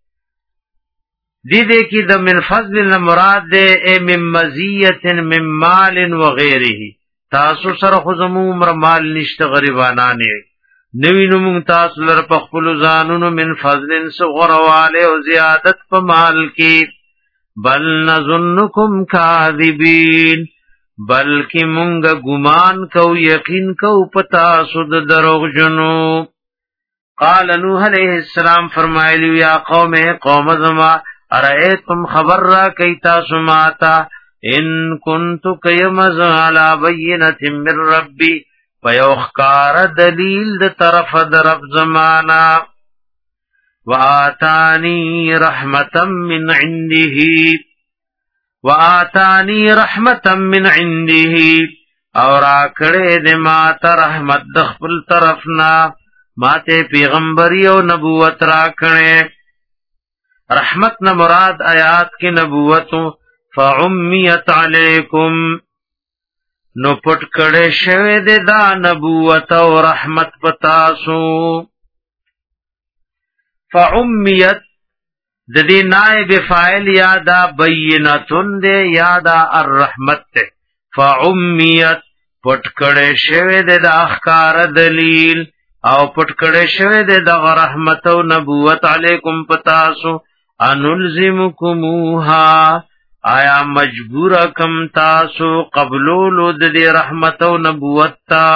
دیدے کی دا من فضل مراد دے اے من مزیت من مال وغیره تاسو سر خزمو عمر مال نشت غریبانانے نوینو مونگ تاسو لر پخپلو زانونو من فضل صغر والے و زیادت پا مال کی بل نظنکم کاذبین بلکہ مونگا گمان کو یقین کو پتاسو دا دروغ جنو قال نوح علیہ السلام فرمائلیو یا قوم زما ارائیتم خبر را کیتا سماتا ان کنتو کیمز علا بینت من ربی پیوخکار دلیل د طرف درب زمانا وآتانی رحمتا من عنده اور آکڑے دماتا رحمت دخپل طرفنا ماتے پیغمبری و نبوت راکنے رحمت نہ مراد آیات کی نبوتوں فعمیت علیکم نو پٹ کڑے شوے دے دا نبوت و رحمت پتاسو فعمیت ددی نائب فائل یادا بینتن دے یادا الرحمت دے فعمیت پٹ کڑے شوے دے دا اخکار دلیل او پټ کړه شوی د رحمت او نبوت علیکم پتاسو انلزمکموها آیا مجبور کم تاسو قبولو د رحمت او نبوت تا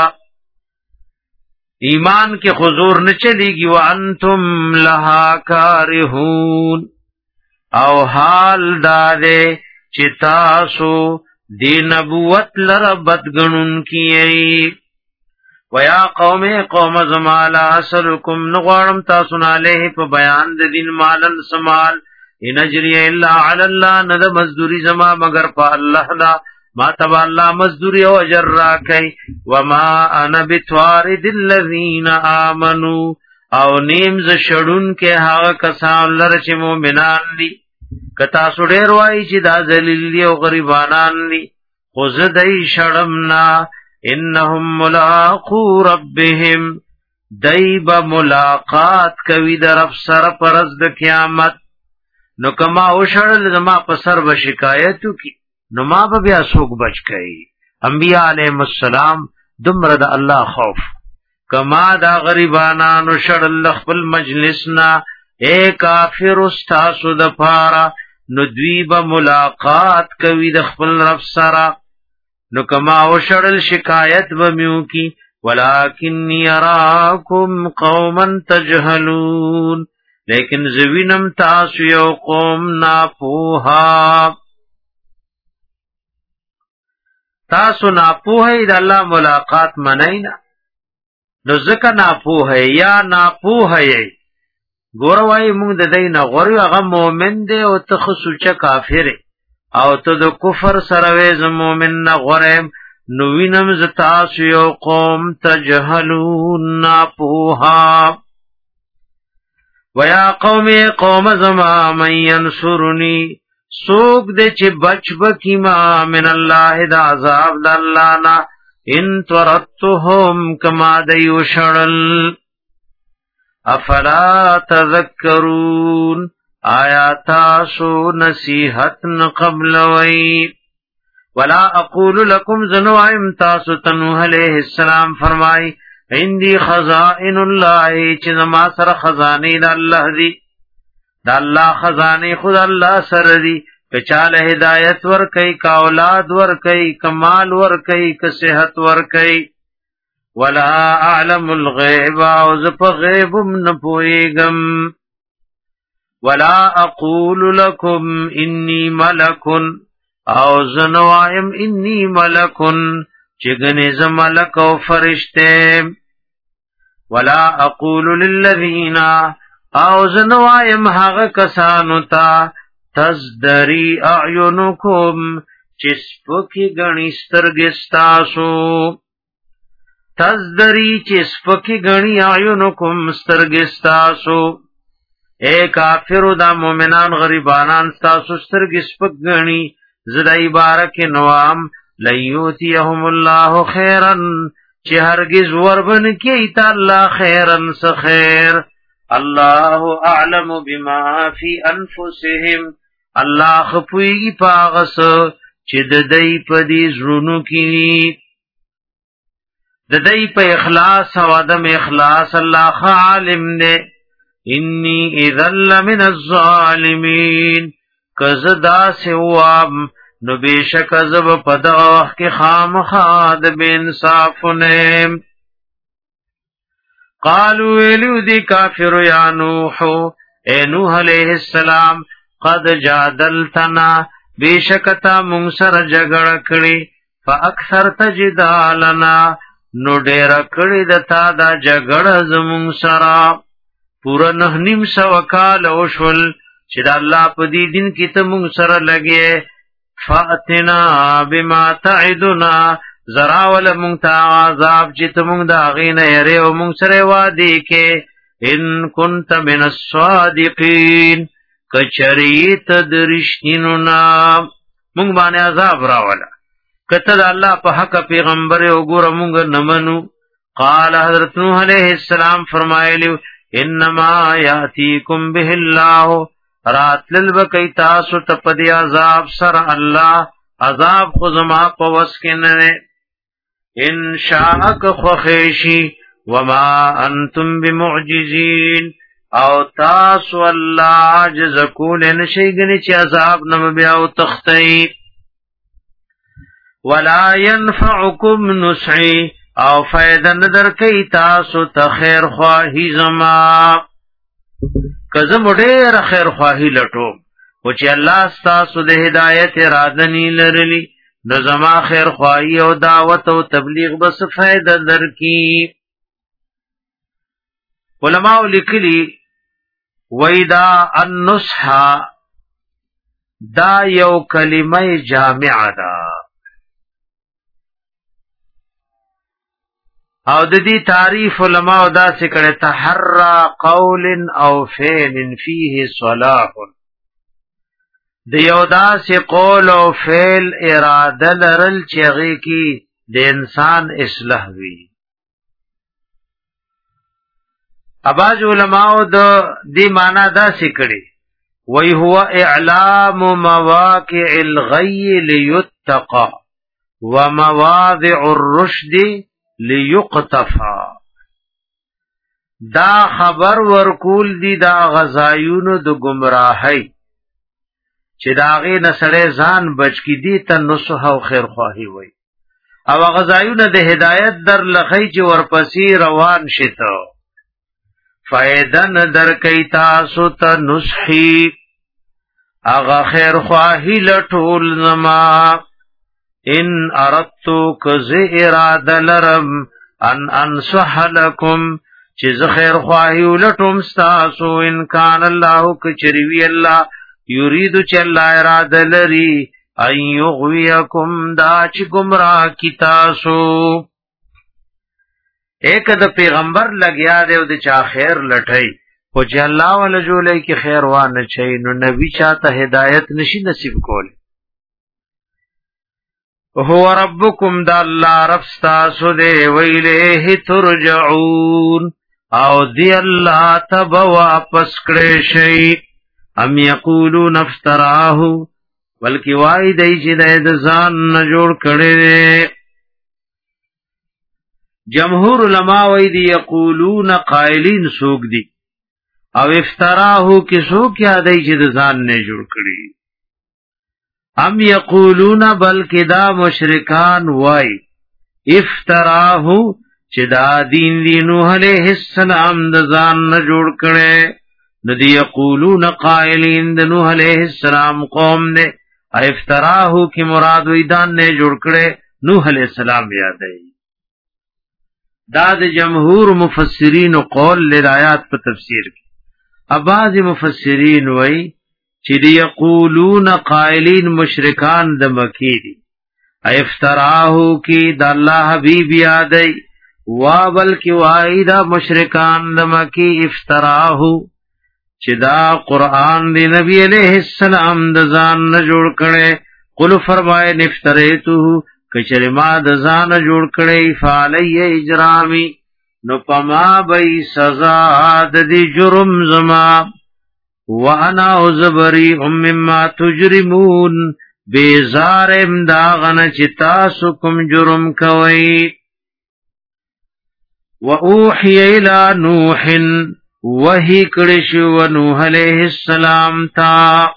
ایمان کې حضور نه چلیږي وانتم لها کارهون او حال داده چې تاسو د نبوت لره بدګنون کیئ ویا قوم زمالا اسلکم نغوارم تاسن علیه پا بیان د دین مالن سمال ان اجری الا علی اللہ ند مزدوری زما مگر پا اللہ دا ما تبا اللہ مزدوری و اجر راکی وما انا بتوارد الذین آمنو او نیمز شڑون کے حاغ کسان لرچ مومنان لی کتا سڑیر وائی چی دا ذلیلی و غریبانان لی خوزدئی شڑمنا انہم ملاقو ربهم دیب ملاقات کوي در افسر پرز د قیامت نو کما او شړل زما په سر به شکایتو کی نو ما به بیا سوق بچ کئ انبیاء علیهم السلام دمر د الله خوف کما دا غریبانانو شړل خپل مجلسنا اے کافر استاسو د پارا نو دوی به ملاقات کوي د خپل رب سره نو کما او شړل شکایت بمیو کی ولکن یراکم قوما تجهلون لیکن زوینم تاسو یو قوم ناپوها تاسو ناپوه د الله ملاقات منینا نو ځکه ناپوه یا ناپوه یې ګوروای موږ د دین غوړی هغه مؤمن دی او ته خصوصه کافر او ته د کفر سره وې مؤمن نه غورم نو وینم ز تاسو یو قوم تجهلون ناپوها ویا قوم زما من ینصرنی سوک دے چه بچ بکی ما من اللہ دا عذاب دا اللہ نا ان طردتهم کما دیو شڑل افلا تذکرون آیا تاسو نصیحت قبل وی ولا اقول لکم زنوائم تاسو تنوح علیہ السلام فرمائی عندی خزائن اللہ چیزما سر خزانی دا اللہ دی دا اللہ خزانی خود اللہ سر دی کچال ہدایت ور کئی کا اولاد ور کئی کمال ور کئی کا صحت ور کئی ولا اعلم الغیب اوزپ غیبم نپوئیگم ولا اقول لکم انی ملکن او زنوائم انی ملکن چگنز ملک و فرشتے ولا اقول للذین او زنوائم حق کسانو تا تزدری اعینکم چسپکی گنی سترگستاسو تزدری چسپکی گنی اعینکم سترگستاسو اے کافرو دا مومنان غریبانان ستاسو سترگسپک گنی زدائی بارک نوام لیوتیهم اللہ خیرن چه هرگز وربن کیتا اللہ خیرن سخیر اللہ اعلم بما فی انفسهم اللہ خپویگی پاغس چه ددائی پا دی زرونو کی ددائی پا اخلاص و عدم اخلاص اللہ خعالم نے انی اذن لمن الظالمین کزدا سوام نو بیشک ازب پدغوخ کی خام خاد بینصاف نیم قالو ویلو دی کافر یا نوحو اے نوح علیہ السلام قد جادلتنا بیشکتا منصر جگڑ کڑی فاکثرت جدالنا نو دیر کڑی دتا دا جگڑ زمونسرا پورا نحنیم سوکال اوشول چی دا اللہ پا دی دن کی تا منصر لگے فاتنا بما تعدنا زراول مونتا عذاب جت مونگ دا غین یری و مونگ سر وادی کے ان کنت من الصادقین کچریت درشتینونا مونگ بانے عذاب راولا کتد اللہ پا حق پیغمبر اگور مونگ نمنو قال حضرت نوح علیہ السلام فرمائے لیو انما یاتیکم به اللہ رات للبکی تاسو تپدی عذاب سر اللہ عذاب خزما پوس کے ننے ان شاءک خوخیشی وما انتم بمعجزین او تاسو اللہ عجز کول نشیگنی چی عذاب نم بیاو تختی ولا ينفعکم نسعی او فیدن در کئی تاسو تخیر خواہی زما کزم ډیر خیر خواهی لټوم او چې الله ستاسو د هدایت اراده نی لرلی د زما خیر خواهی او دعوت او تبلیغ بس فائدہ درکی علماء لیکلی ویدا النصح دا یو کلمه جامعه ده او د دې تعریف علماء دا څخه تحرى قول او فعل فيه صلاح د یو داسې قول او فعل اراده لرل چې هغه کې د انسان اصلاح وي اباظ علماء د دې معنا دا څخه وی هو اعلام مواقع الغي ليتقى ومواضع الرشد لیقتفا دا خبر ورکول دی دا غزایونو د گمراهی چې داغه نسړې ځان بچ کی دی ته نصح او خیر خواهی وای او غزایونو د هدایت در لخی چې ورپسې روان شته فائدن در کای تاسو ته نصحی اغه خیر خواهی لټول زما ان اردتو کز اراده لرم ان انصح لکم چیز خیر خواهی ولټوم ستاسو ان کان الله کچریوی الله یریدو چ الله اراده لري ان یغویکم دا چ گمراه کی تاسو ایک د پیغمبر لګیا دی او د چا خیر لټای او چې الله ولا جوړي کې خیر وانه چي نو نبی چاته هدایت نشي نصیب کول. هو ربکم دا الله رب تاسو دې ویله ترجعون او دی الله تب واپس کړي شي. ام یقولون افتراه بلکی وای دی چې د ځان نه جوړ کړي. جمهور علما وای دی یقولون قائلین سوق دی او افتراه کی سوق یادای چې د ځان نه جوړ کړي. ام یقولون بلکی دا مشرکان وای افتراه چې دا دین دی نوح علیہ السلام د ځان نه جوړ کړي. ندی یقولون قائلین د نوح علیہ السلام قوم نے افتراه کی مراد ویدان نے جوړ کړي نوح علیہ السلام یادای. دا د جمهور مفسرین قول لآیات په تفسیر کې. بعض مفسرین وای چې دی یقولون قائلین مشرکان د مکی دي افتراه کی د الله حبیب یادای وا بلکی وای دا مشرکان د مکی افتراه چې دا قران دی نبی علیہ السلام د ځان نه جوړ کړي. قل فرمای نفتریته کچره ما د ځان جوړ کړي فعلی اجرامی نو پما بی سزا د دی جرم زما وانا عذبری مما تجرمون بیزار امداغن چتا سکم جرم کوئی. و اوحی الى نوح وحی کڑشو و نوح علیہ السلام تا.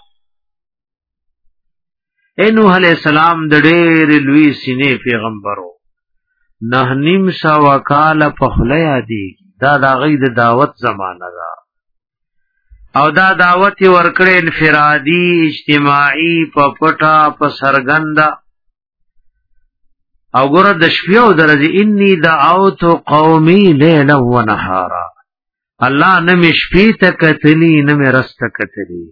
اے نوح علیہ السلام د ډېر لوی سینې پیغمبرو 9 سوا کال په خلیا دی. دا د غي د دعوت زمانہ دا او دا دعوت ورکړې انفرادي اجتماعي په پټا په سرګندا او ګره د شپې او درځي انی دعوت قومي ليلا ونهارا. الله نه مشپې ته کتلی نه مې رست کتلی.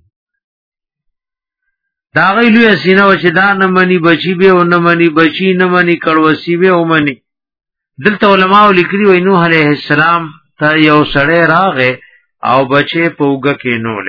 دا غي لوی سینه و چې دا نه مني بچي به او نه مني بچي نه مني کړوسی به او مني. دلته علماء لیکلي وای نوح علیہ السلام ته یو سړی راغې او بچي پوګه کې نول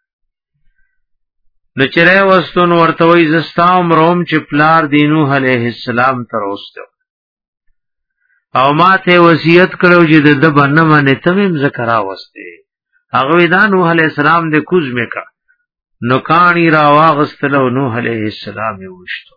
نو چرې وستون ورته وای زستام روم چې پلار دی نوح علیہ السلام تر اوسته او ماته وصیت کړو چې د بنه باندې تمیم ذکر اوسته. هغه دا نوح علیہ السلام د کوز میکا نو کانی را واغستلو نوح علیہ السلام یوشتو.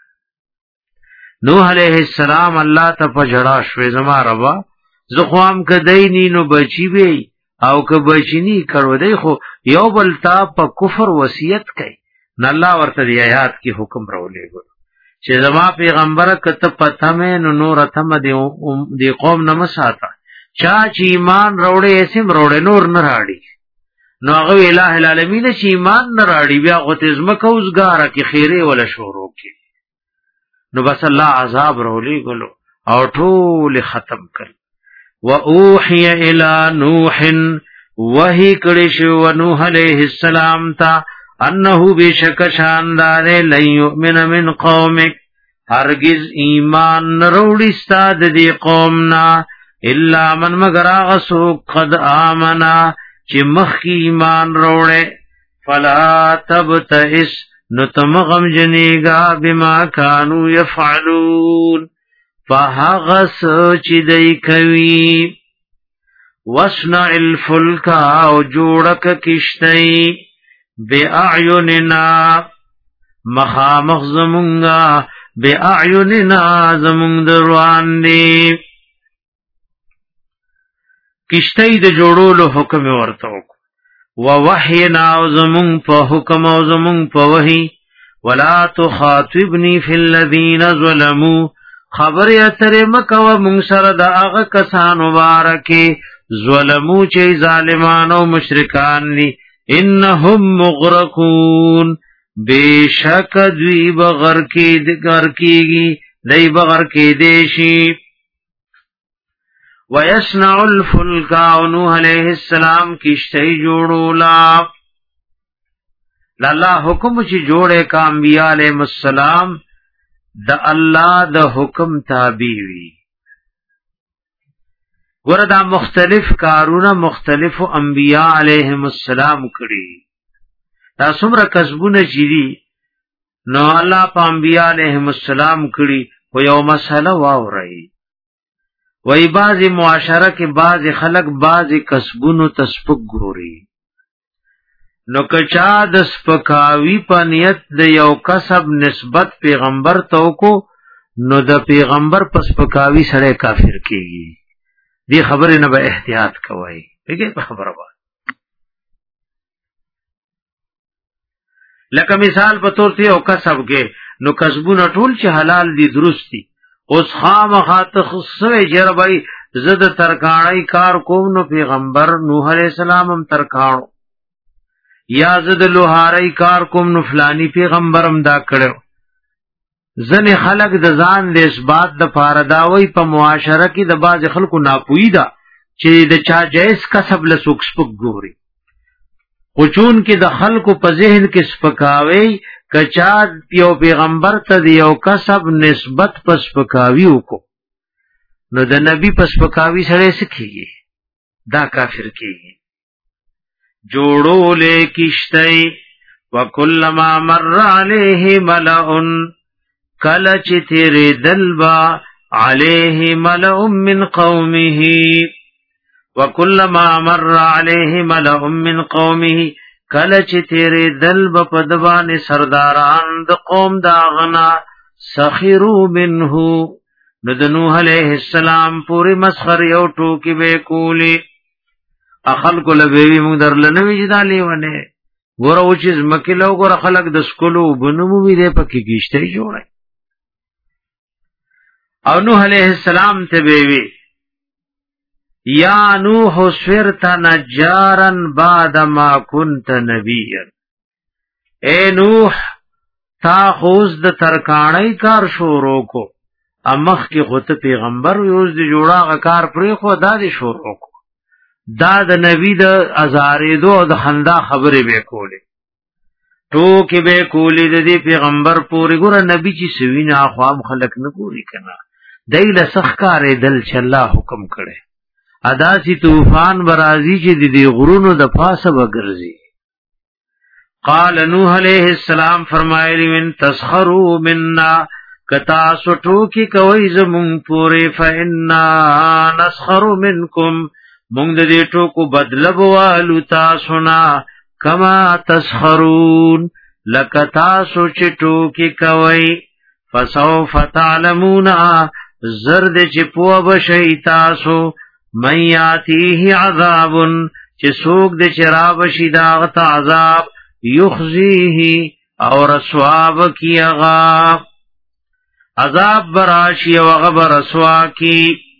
نوح علیہ السلام الله ته پجړا شوې زما ربا زخوام کدی نی نو بچی وی او که بچینی کړو دی خو یو بل تا په کفر وصیت کوي. نه الله ورته دی آیات کی حکم راولې ګو چې زما پیغمبر کته پته مې نو نور اتم دی قوم نه مساته چا چې ایمان راوړې اسیم راوړې نور نه راړي. نو هغه الٰه العالمین چې ایمان نه راړي بیا غتزم کوزګاره کی خیره ولا شورو کی نو بس الله عذاب رولي ګلو او ټول ختم کړ. و اوحي الى نوح وحی کړي شو نوح عليه السلام تا انه بشک شاندار لن يؤمن من قومك هرگز ایمان نروړي ستاد دی قومنا الا من مگر غسو قد امنا چې مخ ایمان روړې فلا تبتئس نو تمغم جنیگا بما کانو یفعلون فهغس چی دی کوي. وصنع الفلک او جوړک کشتی باعیننا مخامخ زمونگا باعیننا زمونگ دروان دی. کشتی د جوړولو حکم ورته وکړو و وحینا او زمون په حکم او زمون په وحی. ولا تخاطبنی فی الذین ظلموا خبر اتر مکو مون سره د هغه کسان مبارکه ظلمو چې ظالمان او مشرکان دي. انهم مغرقون بیشک دوی بغیر کې دګر کیږي دای بغیر کې دیشی. ويصنع الفلك نوح عليه السلام کشتی جوړولا الله حکم چې جوړه کا انبیاء علیهم السلام د الله د حکم تابع وي. وردا مختلف کارونه مختلف انبیاء علیهم السلام کړي. دا څومره کسبونه چې دي نو الله په انبیاء علیهم السلام کړي. و یو مسله واوري وای بعضی معاشره کې بعضی خلق بعضی کسبونو تسبق ګوري. نو کچا د سپکاوی په نیت د یو کسب نسبت پیغمبر ته کو نو د پیغمبر په سپکاوی سره کافر کیږي. دی خبره نه به احتیاط کوی. دغه خبره وای لکه مثال په تور ته او کسب کې نو کسبونه ټول چې حلال دي درست دي. اوس خامخاته خصوصي جربای زد ترکاڼی کار کوم نو پیغمبر نوح علیہ السلام هم ترکاڼو یا زد لوهاری کار کوم نو فلانی پیغمبر هم دا کړو. ځنې خلق د ځان د اثبات د فارداوی په معاشره کې د باز خلکو ناپوهی ده چې د چا جایز کسب له سوک سپک ګوري. خچون کې د خلکو په ذهن کې سپکاوي کچا یو پیغمبر ته یو کسب نسبت په سپکاوي وکړو نو د نبی په سپکاوي سره سکیږي دا کافر کیږي. جوړولې کشتۍ وکلما مر علیه ملئ کله چې تیرې دلبا علیه ملئ من قومه وکلما مر علیه ملئ من قومه کله چې تیرې دلب په دبانې سرداران د قوم دا غنا سخروا منه نو د نوح علیہ السلام پوری مسخر یو ټوکی به کولی. اخلق لبیوی مونږ درلنوی چې دالی ونه ګوره او چې زمکې لو ګوره خلق د سکولو بنمو وی دی پکې کیشته جوړه. او نوح علیہ السلام ته بیوی یا نوح سرت نجارا بعد ما كنت نبیا. اے نوح تا خوز د ترکاڼی کار شروع کو امخ کی خود پیغمبر یوز دی جوړا کار پرې خو دا دی شروع کو. دا د نبی د ازاریدو او د خندا خبرې به کولې ټوکې به کولې د دې پیغمبر پورې ګوره نبی چې سوینا خوام خلق نه ګوري کنه دای له سخ کارې دل چې الله حکم کړي. ادا سی طوفان برازی چې د دې غرونو د پاسه وګرځي. قال نوح علیہ السلام فرمایلی من تسخروا منا کتا سټو کی کوي زمون پوره فإنا نسخر منکم مونږ د دې ټوکو بدلب والو تاسو نه کما تسخرون لکتا سوچ ټوکی کوي. فسوف تعلمون زرد چې پوه بشي تاسو من یاتیه عذاب چې سوک د چراب شیداغت عذاب یخزیه او رسواب کی اغا عذاب براشی و غبر رسوا کی.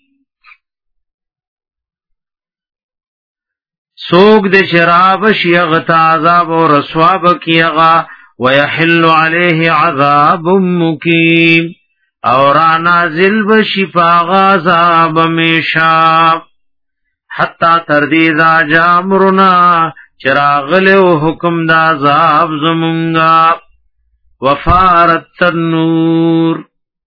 سوک د چراب شیغت عذاب و رسواب کی اغا ویحل علیه عذاب مقیم اور نازل بشی پاغا عذاب میشا حتی تردیدا جامرنا چراغل و حکم دا عذاب زمونگا. وفارت تنور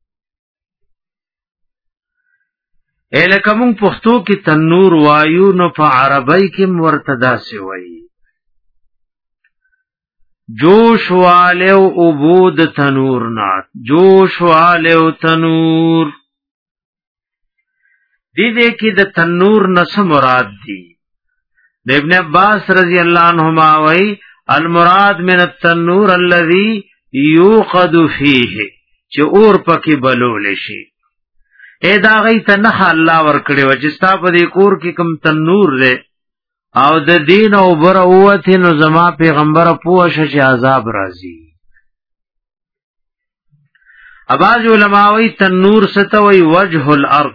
ایلکمون پختو کی تنور وایو نو پا عربی کم ورتدا سوئی جوش والیو عبود تنور نات جوش والیو تنور دیدے کی د تنور نس مراد دی. ابن عباس رضی اللہ عنہما وی المراد من التنور الذي یوقد فیه چه اور پکی بلول شي. اے دا غی تنخ اللہ ورکڑی وچستا پا دی کور کی کم تنور دے او د دین او بر اوته نو زما پیغمبر پوښ چې عذاب راځي. اباظ علماوی تنور ستوي وجه الارض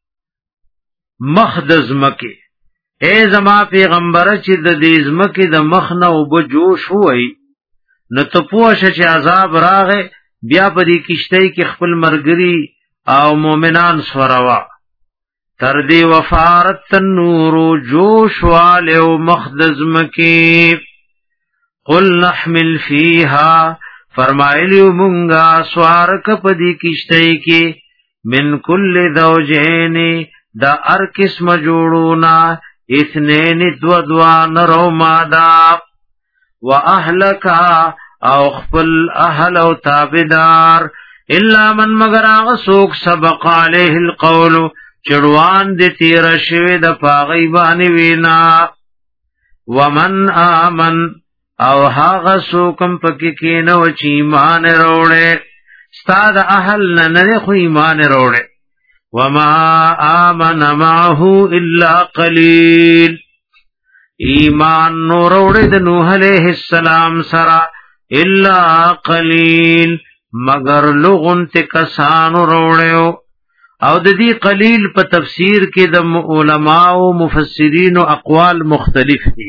مخدز مکه. اے زما پیغمبر چې د دې زمکه د مخ نه او بجوش وای نو ته پوښ چې عذاب راغې بیا په دې کشتۍ کې خپل مرګري او مؤمنان سوروا تر دی وفارت تنور جوش والو مخدز مکی. قل نحمل فیها فرمایلیو مونگا سوارک پدی کشتی کی من کل زوجین دا ار قسم جوړونا اثنين دو نرو مادا و اهلکا او خپل اهل او تابدار الا من مگر آغا سوک سبق علیه القول چڑوان دی تیر شوی دا پاغی بانی وینا ومن آمن او هاغا سوکم پککینو چی ایمان روڑے ستا دا اهل ننرخو ایمان روڑے وما آمن معه الا قلیل ایمان نو روڑے دا نوح علیہ السلام سرا الا قلیل مگر لغن تے کسانو روڑیو او د دې قلیل په تفسیر کې د علماء او مفسرین او اقوال مختلف دي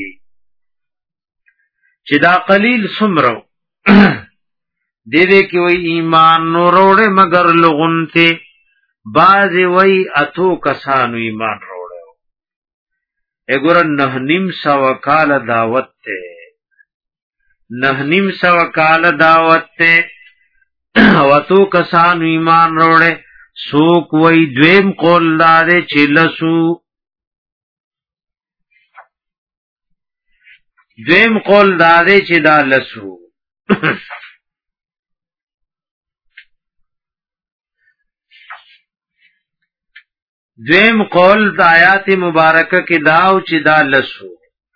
چې دا قلیل سمرو دې کې وای ایمان نو روړې مگر لغونته بعض وای اتو کسانو ایمان روړو اګور نه نیم سو کال دعوت ته نه نیم سو کال دعوت ته اتو کسانو ایمان روړې سوک وی دویم قول دارے چی لسو دویم قول دارے چی دا لسو دویم قول دا آیات مبارکہ کی داو چی دا لسو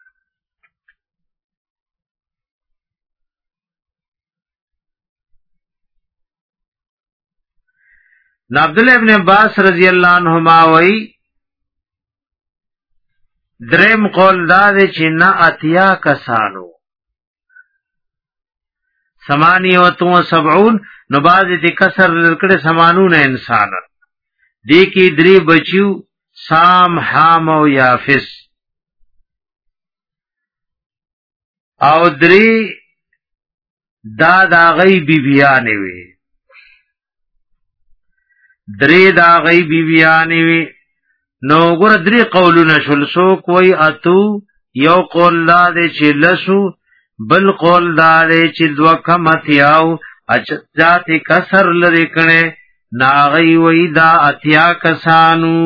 عبداللہ ابن عباس رضی اللہ عنہما وی درم قول دادے چی نا اتیا کسانو 78 نو بعضی تی کسر لکڑے 80 انسان دی کی دری بچیو سام حام و یافس او دری داد آغی بی بیانی وی درې دا غي بیبیانی وی نو ګور درې قولونه شول سو کوئی اتو یو قول دا دې چې لسو بل قول دا دې چې دو کمتیاو اچات کسر لری کړي ناغي وی دا اتیا کسانو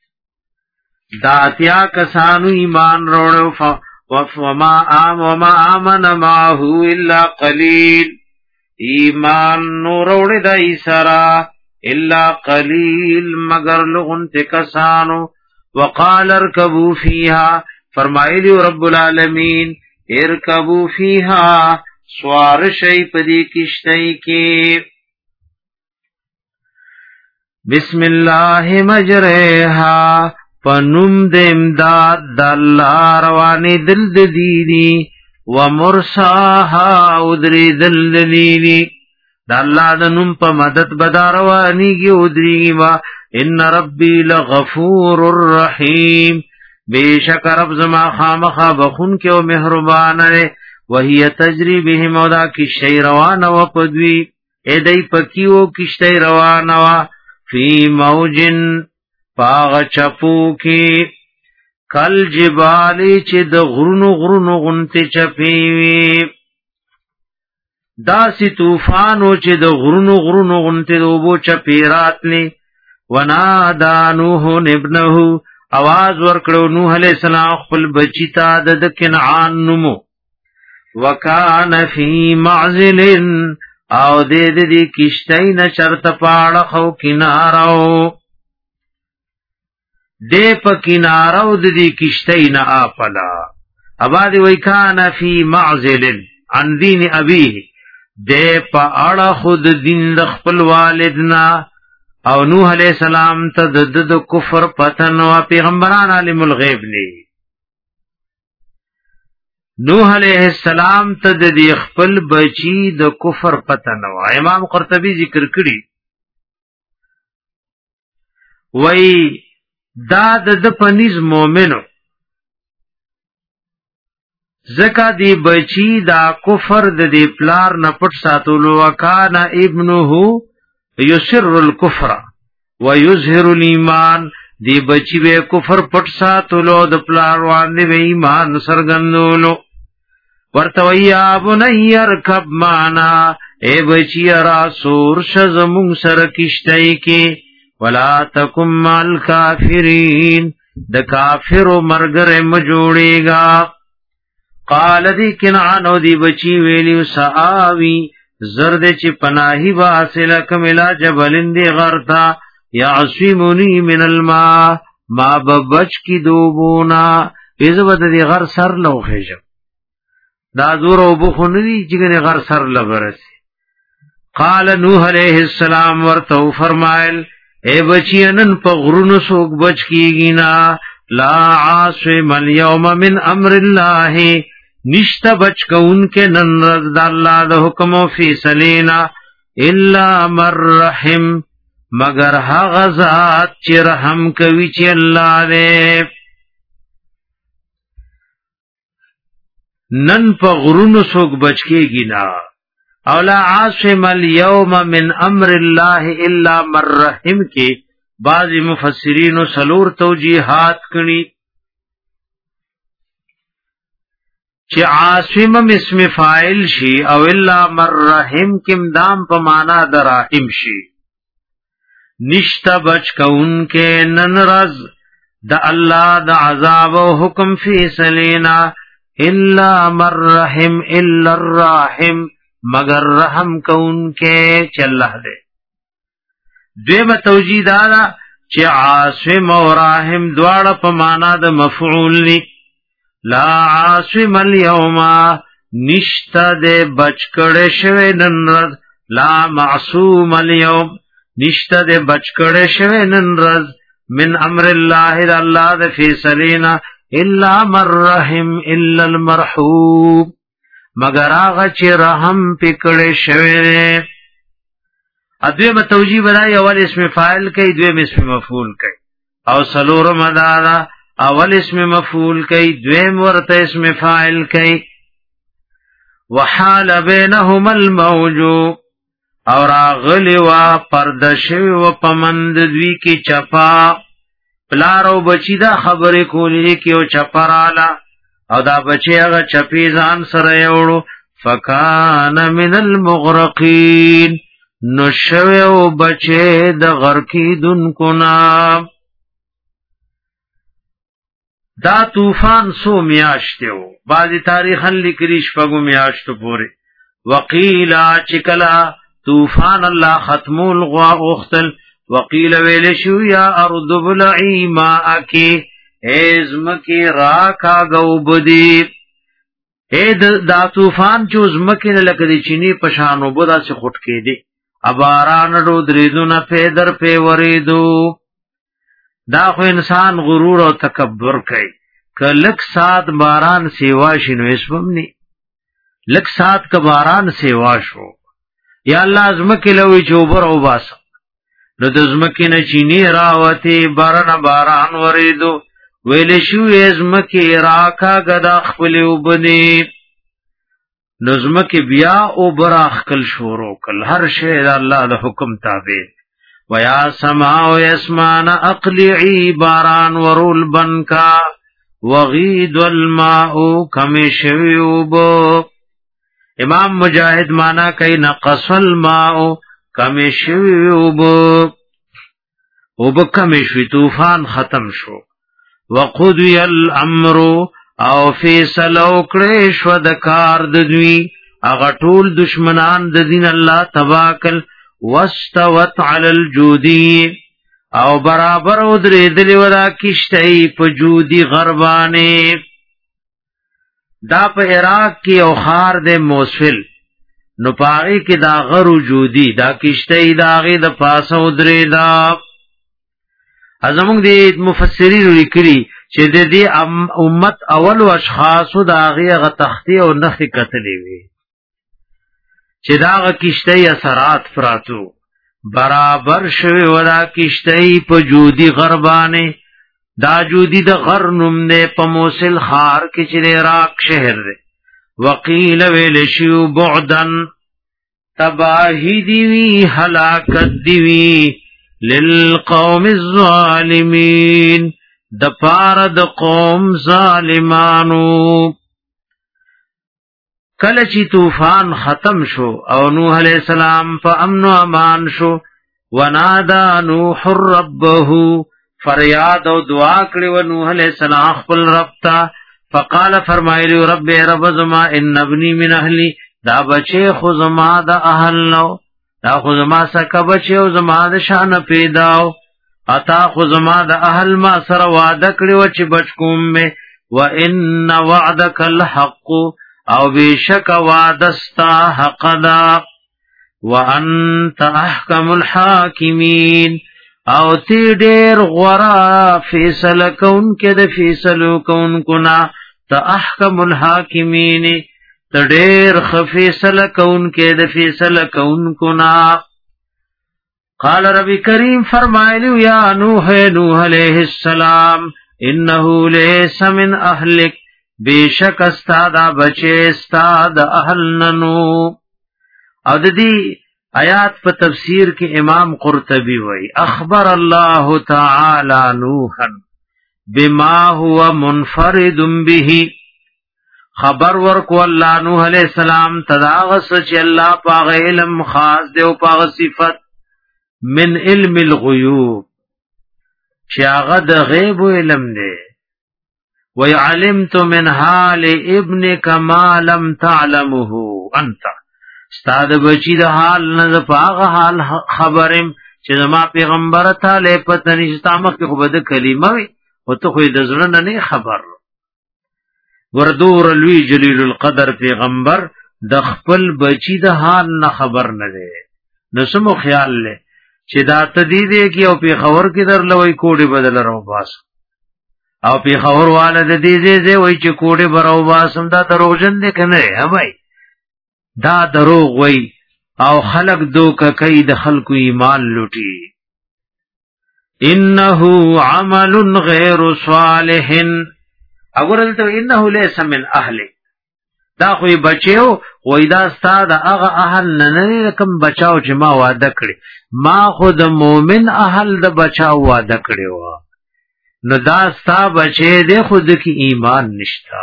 ایمان وروړو وما آمن معه الا قلیل ایمان نور وروړي دای سرا الا قلیل مگر لغن تکسانو وقال ارکبو فیها فرمائلی رب العالمین ارکبو فیها سوار شئی پدی کشتئی کی بسم اللہ مجرها پنم دمداد داللہ روانی دل دیدی ومرساها ادری دل دیدی دا اللہ دا نم پا مدد بداروانی کی ادریگی با ان ربی لغفور الرحیم بے شک رب زما خامخا بخون کے و مہربان رے وہی تجری بہم او دا کشتی روانو پدوی ایدائی پکیو کشتی روانو فی موجن پاغ چپو کی کل جبالی چی دا غرونو غنتی چپیوی داسی توفانو چې د غرونو غنته دوبو چپیراتلی ونادا نوح ابنه आवाज ورکړو نوح علیہ السلام خپل بچی ته د کنعان نومو وکان فی معزل او دې کشتۍ نه چرته پاړه خو کنارو دې په کنارو دې کشتۍ نه اپلا اباد وکان فی معزل عن دین ابيه دے پا اڑا خود دین د خپل والدنا او نوح علیہ السلام ته د کفر پتن او پیغمبران عالم الغیب لی نوح علیہ السلام ته د خپل بچی د کفر پتن او امام قرطبی ذکر کړي وای دا د پنځ مؤمنو زکا دی بچی دا کفر د دی پلار نه پټ ساتلو وکانا ابنه یسر الکفر ويظهر الايمان دی بچی به کفر پټ ساتلو د پلار باندې به ایمان سرګندولو ورته ویا بنی ارکب معنا اے بچی را سور شزمون سر کشتای کی ولا تکم مع الکافرین د کافر مرګره مجوړېګا. قال دی کنعان او دی بچی ویلیو سآوی زرد چی پناہی واسل کملا جبلن دی غرطا یعصیمونی من الماء ما ببچ کی دوبونا ایزبت دی غر سر لو خیجم دا دور او بخونی چگنی غر سر لبرسی. قال نوح علیہ السلام ورتو فرمائل اے بچی انن پا غرون سوک بچ کی گینا لا عاصم اليوم من امر اللہ نشتا بچ کا ان کے نن رضا اللہ دا حکم و فیصلینا الا من رحم مگر ها غزات چی رحم کوي چی اللہ دے. نن پا غرون سوک بچ کے گینا او لا عاصم اليوم من امر اللہ الا من رحم کے بعض مفسرین و سلور توجیحات کنی چی عاصم اسم فائل شی او الا من رحم کم دام پا مانا در رحم شی. نشتا بچ کا ان کے نن رز دا اللہ دا عذاب و حکم فیصلینا الا من رحم الا الرحم مگر رحم کا ان کے چلہ دے. دویم توجید آلا چی عاصم و راحم دوار پا مانا دا مفعول لی لا عاصم اليوم نشتا دے بچ کڑے شوے ننرد لا معصوم اليوم نشتا دے بچ کڑے شوے ننرد من امر اللہ دا اللہ دا فیصلینا الا من رحم الا المرحوم مگر آغا چی رحم پکڑے شوے. ادویم توجیب بدائی اول اسم فائل کئی دویم اسم مفعول کئی او سلور مدادا اول اسم مفعول کئی دویم ورط اسم فائل کئی. وحال بینہم الموجو اور آغلی و پردشوی و پمند دوی کی چپا پلارو بچی دا خبر کولی کی او چپرالا او دا بچی اغا چپیزان سر یوڑو فکان من المغرقین نشوی او بچی دا غرقی دن کنا. دا طوفان سو میاشتے ہو بعضی تاریخن لکریش پگو میاشتو پورے. وقیلا چکلا طوفان اللہ ختمول غوا اختل وقیل ویلشو یا ارض بلعی ماءکی ازمکی راکا گو بدی. دا طوفان چو ازمکی نلکدی چینی پشانو بدا سے خٹ کے دی اباران رو دریدو نا پیدر پیوریدو. دا خو انسان غرور او تکبر کوي که لک سات باران سیوا شنو اسمم نی لک سات که باران سیوا شو یا الله ازمکی لوی چوبر او باس نو د ازمکی نه چینی راوتی باران وریدو ویل شو ازمکی راکا گدا خپل وبنی نو ازمکی بیا او براخ کل شورو کل هر شی د الله د حکم تابع. ویا سماو یسمان اقلعی باران ورول بنکا وغید الماء کمشویوبو. امام مجاہد مانا کئی نقص الماء کمشویوبو اوب کمشوی طوفان ختم شو. وقضی الامر او فیصلو کړي شو د کار د دوی اغه ټول دشمنان د دین الله تباکل واستوت علی الجودی او برابر او درې دلی ودا کشتای په جودی غربانه. دا په عراق کې او خار د موصل نو پاغي کې دا غرو جودی دا کشتای داغه د پاسو درې دا ازمون دي مفسرین لیکلي چې د دې امت اول او اشخاص داغه غ تختی او نخ کتلې وي چې داغه کشتۍ اثرات پراتو برابر شوی ولا کشتۍ په جودی غربانه. دا جودی د غرنم نه په موصل خار کې چې عراق شهر دی. وقیل ویل شو بعدن تباہی دیوی ہلاکت دیوی للقوم الظالمین د پار د قوم ظالمانو. کله چې طوفان ختم شو او نوح علیہ السلام په امن و امان شو ونادى نوح ربه فریاد او دعا کړی و نوح علیہ السلام خپل رب ته فقال فرمایلی رب رب زما ان ابنی من اهلی دا بچی خو زما د اهل نو دا خو زما سکه بچی او زما د شان پیداو اتا خو زما د اهل ما سره وعده کړی و چې بچ کوم می وان وعدک الحق او بشک وعدستا حق دا وانت احکم الحاکمین او تی ډیر غورا فیصله کون کې د فیصلو کون کنا ته احکم الحاکمین ته ډیر فیصله کون کې د فیصله کون کنا قال ربی کریم فرمایلی یا نوح علیہ السلام انه ليس من اهلک بیشک استاد بچی استاد اهل ننو او د دې آیات په تفسیر کې امام قرطبی وایي اخبر الله تعالی نوحا بما هو منفرد به خبر ورکو الله نوح علیہ السلام تداغس چې الله پاغ علم خاص دی او پاغ صفت من علم الغیوب چې هغه د غیب علم دی وَيَعْلِمْتُ مِنْ حَالِ ابْنِكَ مَا لَمْ تَعْلَمُهُ أَنْتَ استاد بچی د حال نه پاغه حال خبرم چې زما پیغمبر تعالی پته نشته مخ خو بده کلمه وي او ته خو د زړه نه خبر وردور لوی جلیل القدر پیغمبر د خپل بچی د حال نه خبر نه دی نو سمو خیال له چې دا تدیدې کې او په خبر کې درلوي کوډي بدل راو باس او په خبر والا د دې دې وای چې کوډي براو باسم دا دروغجن دي کنه هبای دا دروغ وای او خلق دوکه کوي د خلکو ایمان لوټي انه عمل غیر صالح اورلته انه ليس من اهله دا خو بچیو وای دا استاد هغه اهل نه کم بچاو چې ما وعده کړی ما خود مؤمن اهل د بچاو وعده کړی و نو دا ستا بچی دې خود کی ایمان نشتا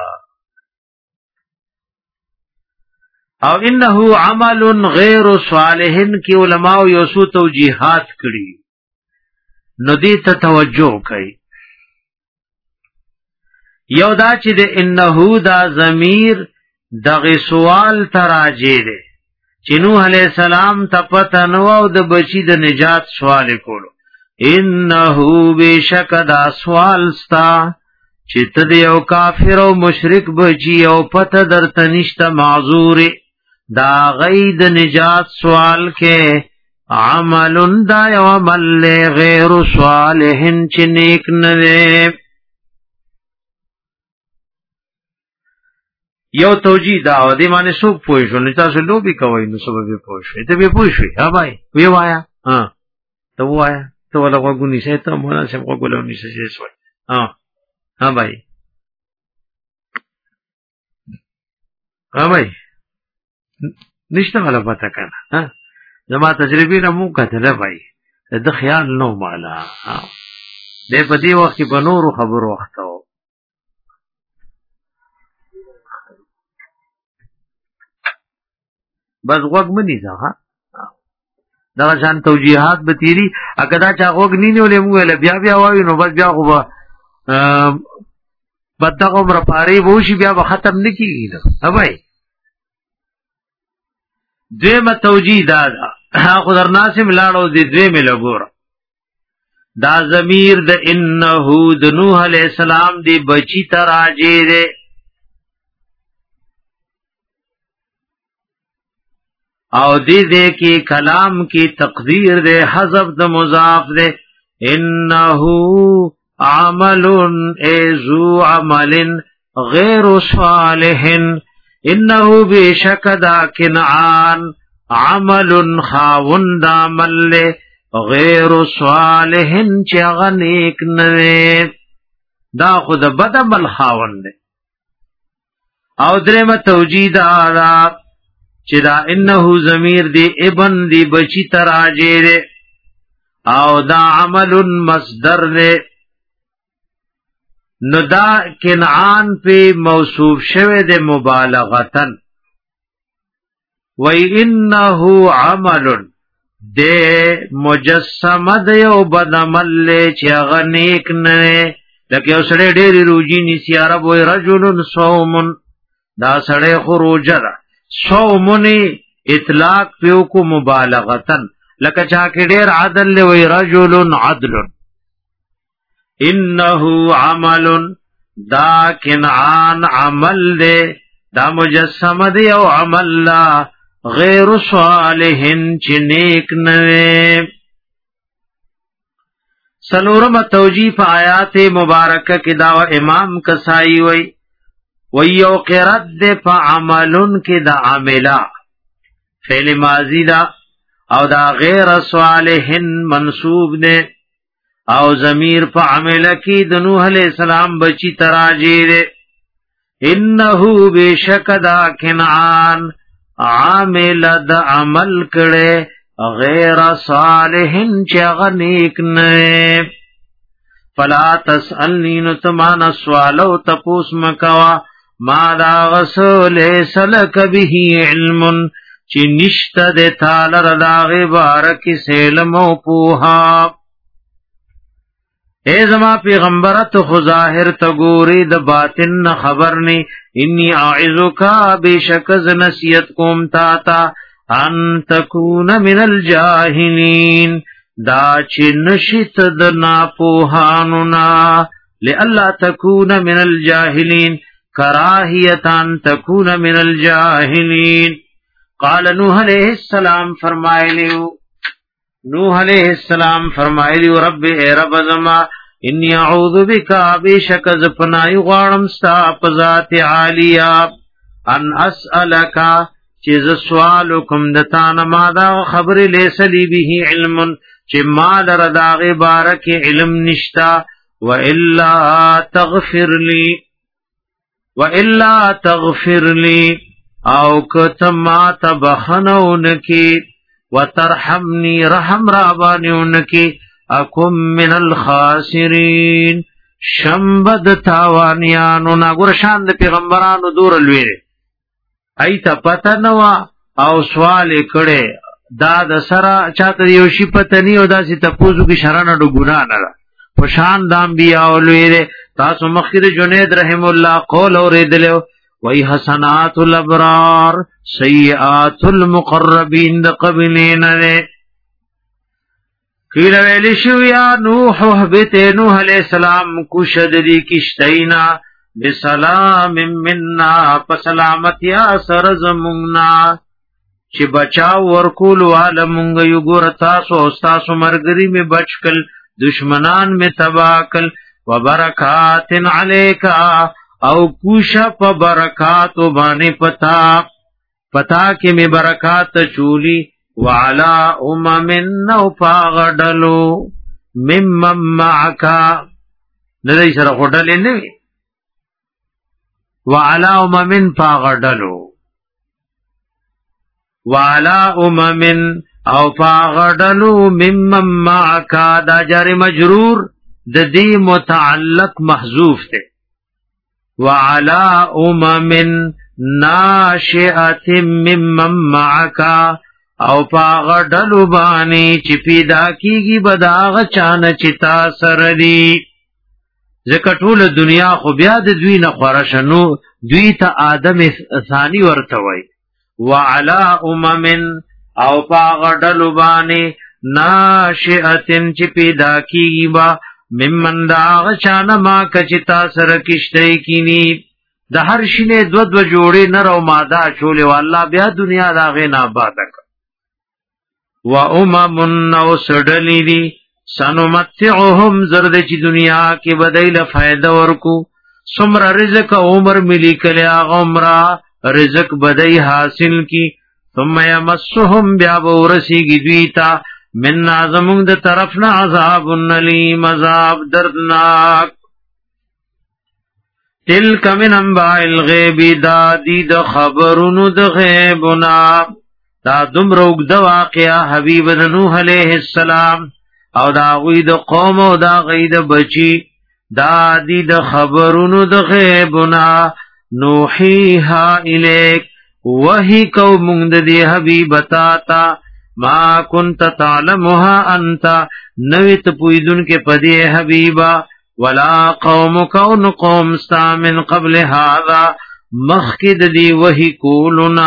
او انه عمل غیر صالح کی علماء یوسو توجیهات کړي نو دې ته توجه کړئ یو دا چې د انه دا ضمیر دغه سوال تراجه ده چې نوح علی السلام ته پته نو او د بچی د نجات سوال کولو انه بشک دا سوال ستا چې ته یو کافر او مشرک بچی او پته درته نشته معذور دا غید نجات سوال کې عمل دا یو عمل غیر صالح چې نیک نه یو توجیه دا و دې باندې څوک پوه شو نه تاسو لوبي کوي نو سبب پوه شو ته به پوه شو ها بھائی وی وایا ها ته وایا ته ولا غوګونی شه ته مولا سم غوګولونی شه شوي ها بھائی ها بھائی نشته ولا پتا کنه ها زما تجربه نه مو کتل بھائی د خیال نو مالا دې په دې وخت په نورو خبرو وخت بس غوږ منی ځه دا ځان توجیهات به تیری اګه دا چا غوږ نینه ولې موږ بیا بیا وایو نو بس بیا خو به بدغه عمر پاره ووشي بیا به ختم نکیږي ها بھائی دیمه توجیه دا خو در ناسم لاړو دې دیمه لګور دا ضمیر د انه د نوح علی السلام دی بچی تراجه ده او دې کې کلام کی تقدیر دے حذف د مضاف دے انه عمل ذو عمل غیر صالح انه بشک دا کنعان عمل خاوند عمل غیر صالح چغنیک نه دا خود بد عمل خاوند او درمه توجید آراب چې دا انه ضمیر دی ابن دی بچی تراجه دی او دا عمل مصدر دی نو دا کنعان پی موصوف شوه دی مبالغتن و انه عمل د مجسمه د یو بدعمل چې هغه نیک نه لکه یو سړی ډېری روجي نیسي عرب وایي رجل صوم دا سړی خو روجه ده صوم اطلاق پیو کو مبالغتن لکه چا کې ډېر عدل وایي رجل عدل انه عمل دا کنعان عمل دے دا مجسمه دی او عمل لا غیر صالحن چی نیک نوے سلورم توجیف آیات مبارکہ کی داو امام کسائی ویو قرد دے پا عملن کی دا عملا فعل ماضی دا او دا غیر صالحن منصوب دے او ضمیر په عمل کې د نوح علیہ السلام بچی تراجی دے انه بشک دا کنعان عامل د عمل کړي غیر صالحن چې غنیک نه فلا تسالنی نتمان سوالو تپوس مکوا ما دا غسل سلک به علم چې نشته د تعالی رضا بارک سلم او پوها اے زما پیغمبرت خو ظاہر تگوری د باطن خبر نی انی اعذکا بشک ز نصیحت کوم تا ان تکون من الجاهلین دا چې نشت د ناپوهانو نا لالا تکون من الجاهلین کراهیت ان تکون من الجاهلین قال نوح علیہ السلام فرمایلیو نوح علیہ السلام فرمایلی رب اے رب زما انی اعوذ بکا بیشک زپنای غوانم ستا پذات عالیا ان اسألکا چیز سوالکم دتان مادا خبر لیسلی به علم چی ماد رداغ بارک علم نشتا وإلا تغفر لی او کتما تبخنونکی وترحمنی رحم رابانیونکی اکم من الخاسرین شمبد تاوانیانو ناگور شاند پیغمبرانو دور الویره ایتا پتا نوا او سوال کڑے دا د سرا چاته یوشی پتنی او دا سی تپوزو کی شرانه دو گناه ندا پشان دام بیا اولویره تاسو مخیر جنید رحم اللہ قول اور ادلیو وی حسنات الابرار سیئات المقربین دا قبلین دے قیل ویلی شو یا نوح احبت نوح علیہ السلام کشد دی کشتینا بسلام مننا پسلامتیا سرزمونگنا چی بچاو ورکول والا مونگا یو گور تاسو استاسو مرگری میں بچکل دشمنان میں تباکل وبرکات علیکا او کوشا پا برکاتو بانے پتا کے میں برکات چولی وعلا اممن نو پاغڈلو ممم معکا ندائی سر خوڑلے نوی وعلا اممن پاغڈلو وعلا اممن او پاغڈلو ممم معکا دا جار مجرور دا دی متعلق محذوف تے وعلا اممن ناشئت ممم معکا او پاغڈلو بانی چی پیدا کیگی بداغ چانا چتا سردی زکتول دنیا خو بیا د دوی نه خورشنو دوی ته آدم ثانی ورتوي وعلى امم او پاغډلو باندې ناشئتن چې پیدا کیږي با ممن دا چانه ما کچتا سره کشته کینی د هر شینه دو جوړې نر او ماده چولې والله بیا دنیا دا غې نه آباد ک و امم نو سډلې دي سنمتعهم زرد چی دنیا کې بدایله فائدہ ورکو سمر رزق عمر ملی کله عمره رزق بدای حاصل کی ثم یمسهم بیا ورسیږي دویتا من اعظم د طرفنا عذاب الیم عذاب دردناک تلک من انباء الغیب دادی د خبرونو د غیبنا دا دمروګ د واقعا حبیب نوح علیہ السلام او دا غوی د قوم او دا غی د بچی دا دی د خبرونو د غیبنا نوحیها الیک وحی کو مونږ د حبیب تا ما كنت تعلمها انت نویت پویدن کے پدی حبیبا ولا قومک ان قوم ستا من قبل هذا مخکد دی وحی کولنا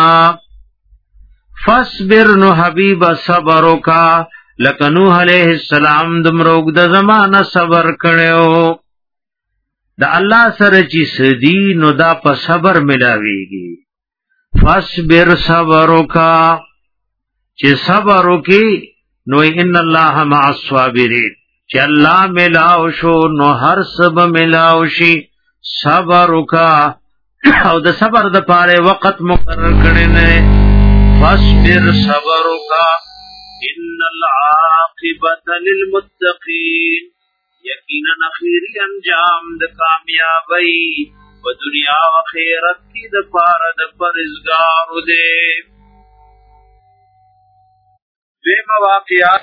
فاصبر نو حبیب صبرکا لکنوح علیہ السلام دمروگ د زمانہ صبر کړو دا الله سره چې سدی نو دا په صبر ملاویږي فاصبر صبرکا چې صبر وکي نو ان الله مع الصابرین چې الله ملاو شو نو هر سب ملاو شي صبر وکا او د صبر د پاره وخت مقرر کړي نه فاصبر صبر وکا ان العاقبه للمتقین یقینا اخیری انجام د کامیابی په دنیا او آخرت کې د پاره د پرهیزګارو دی. دویم واقعات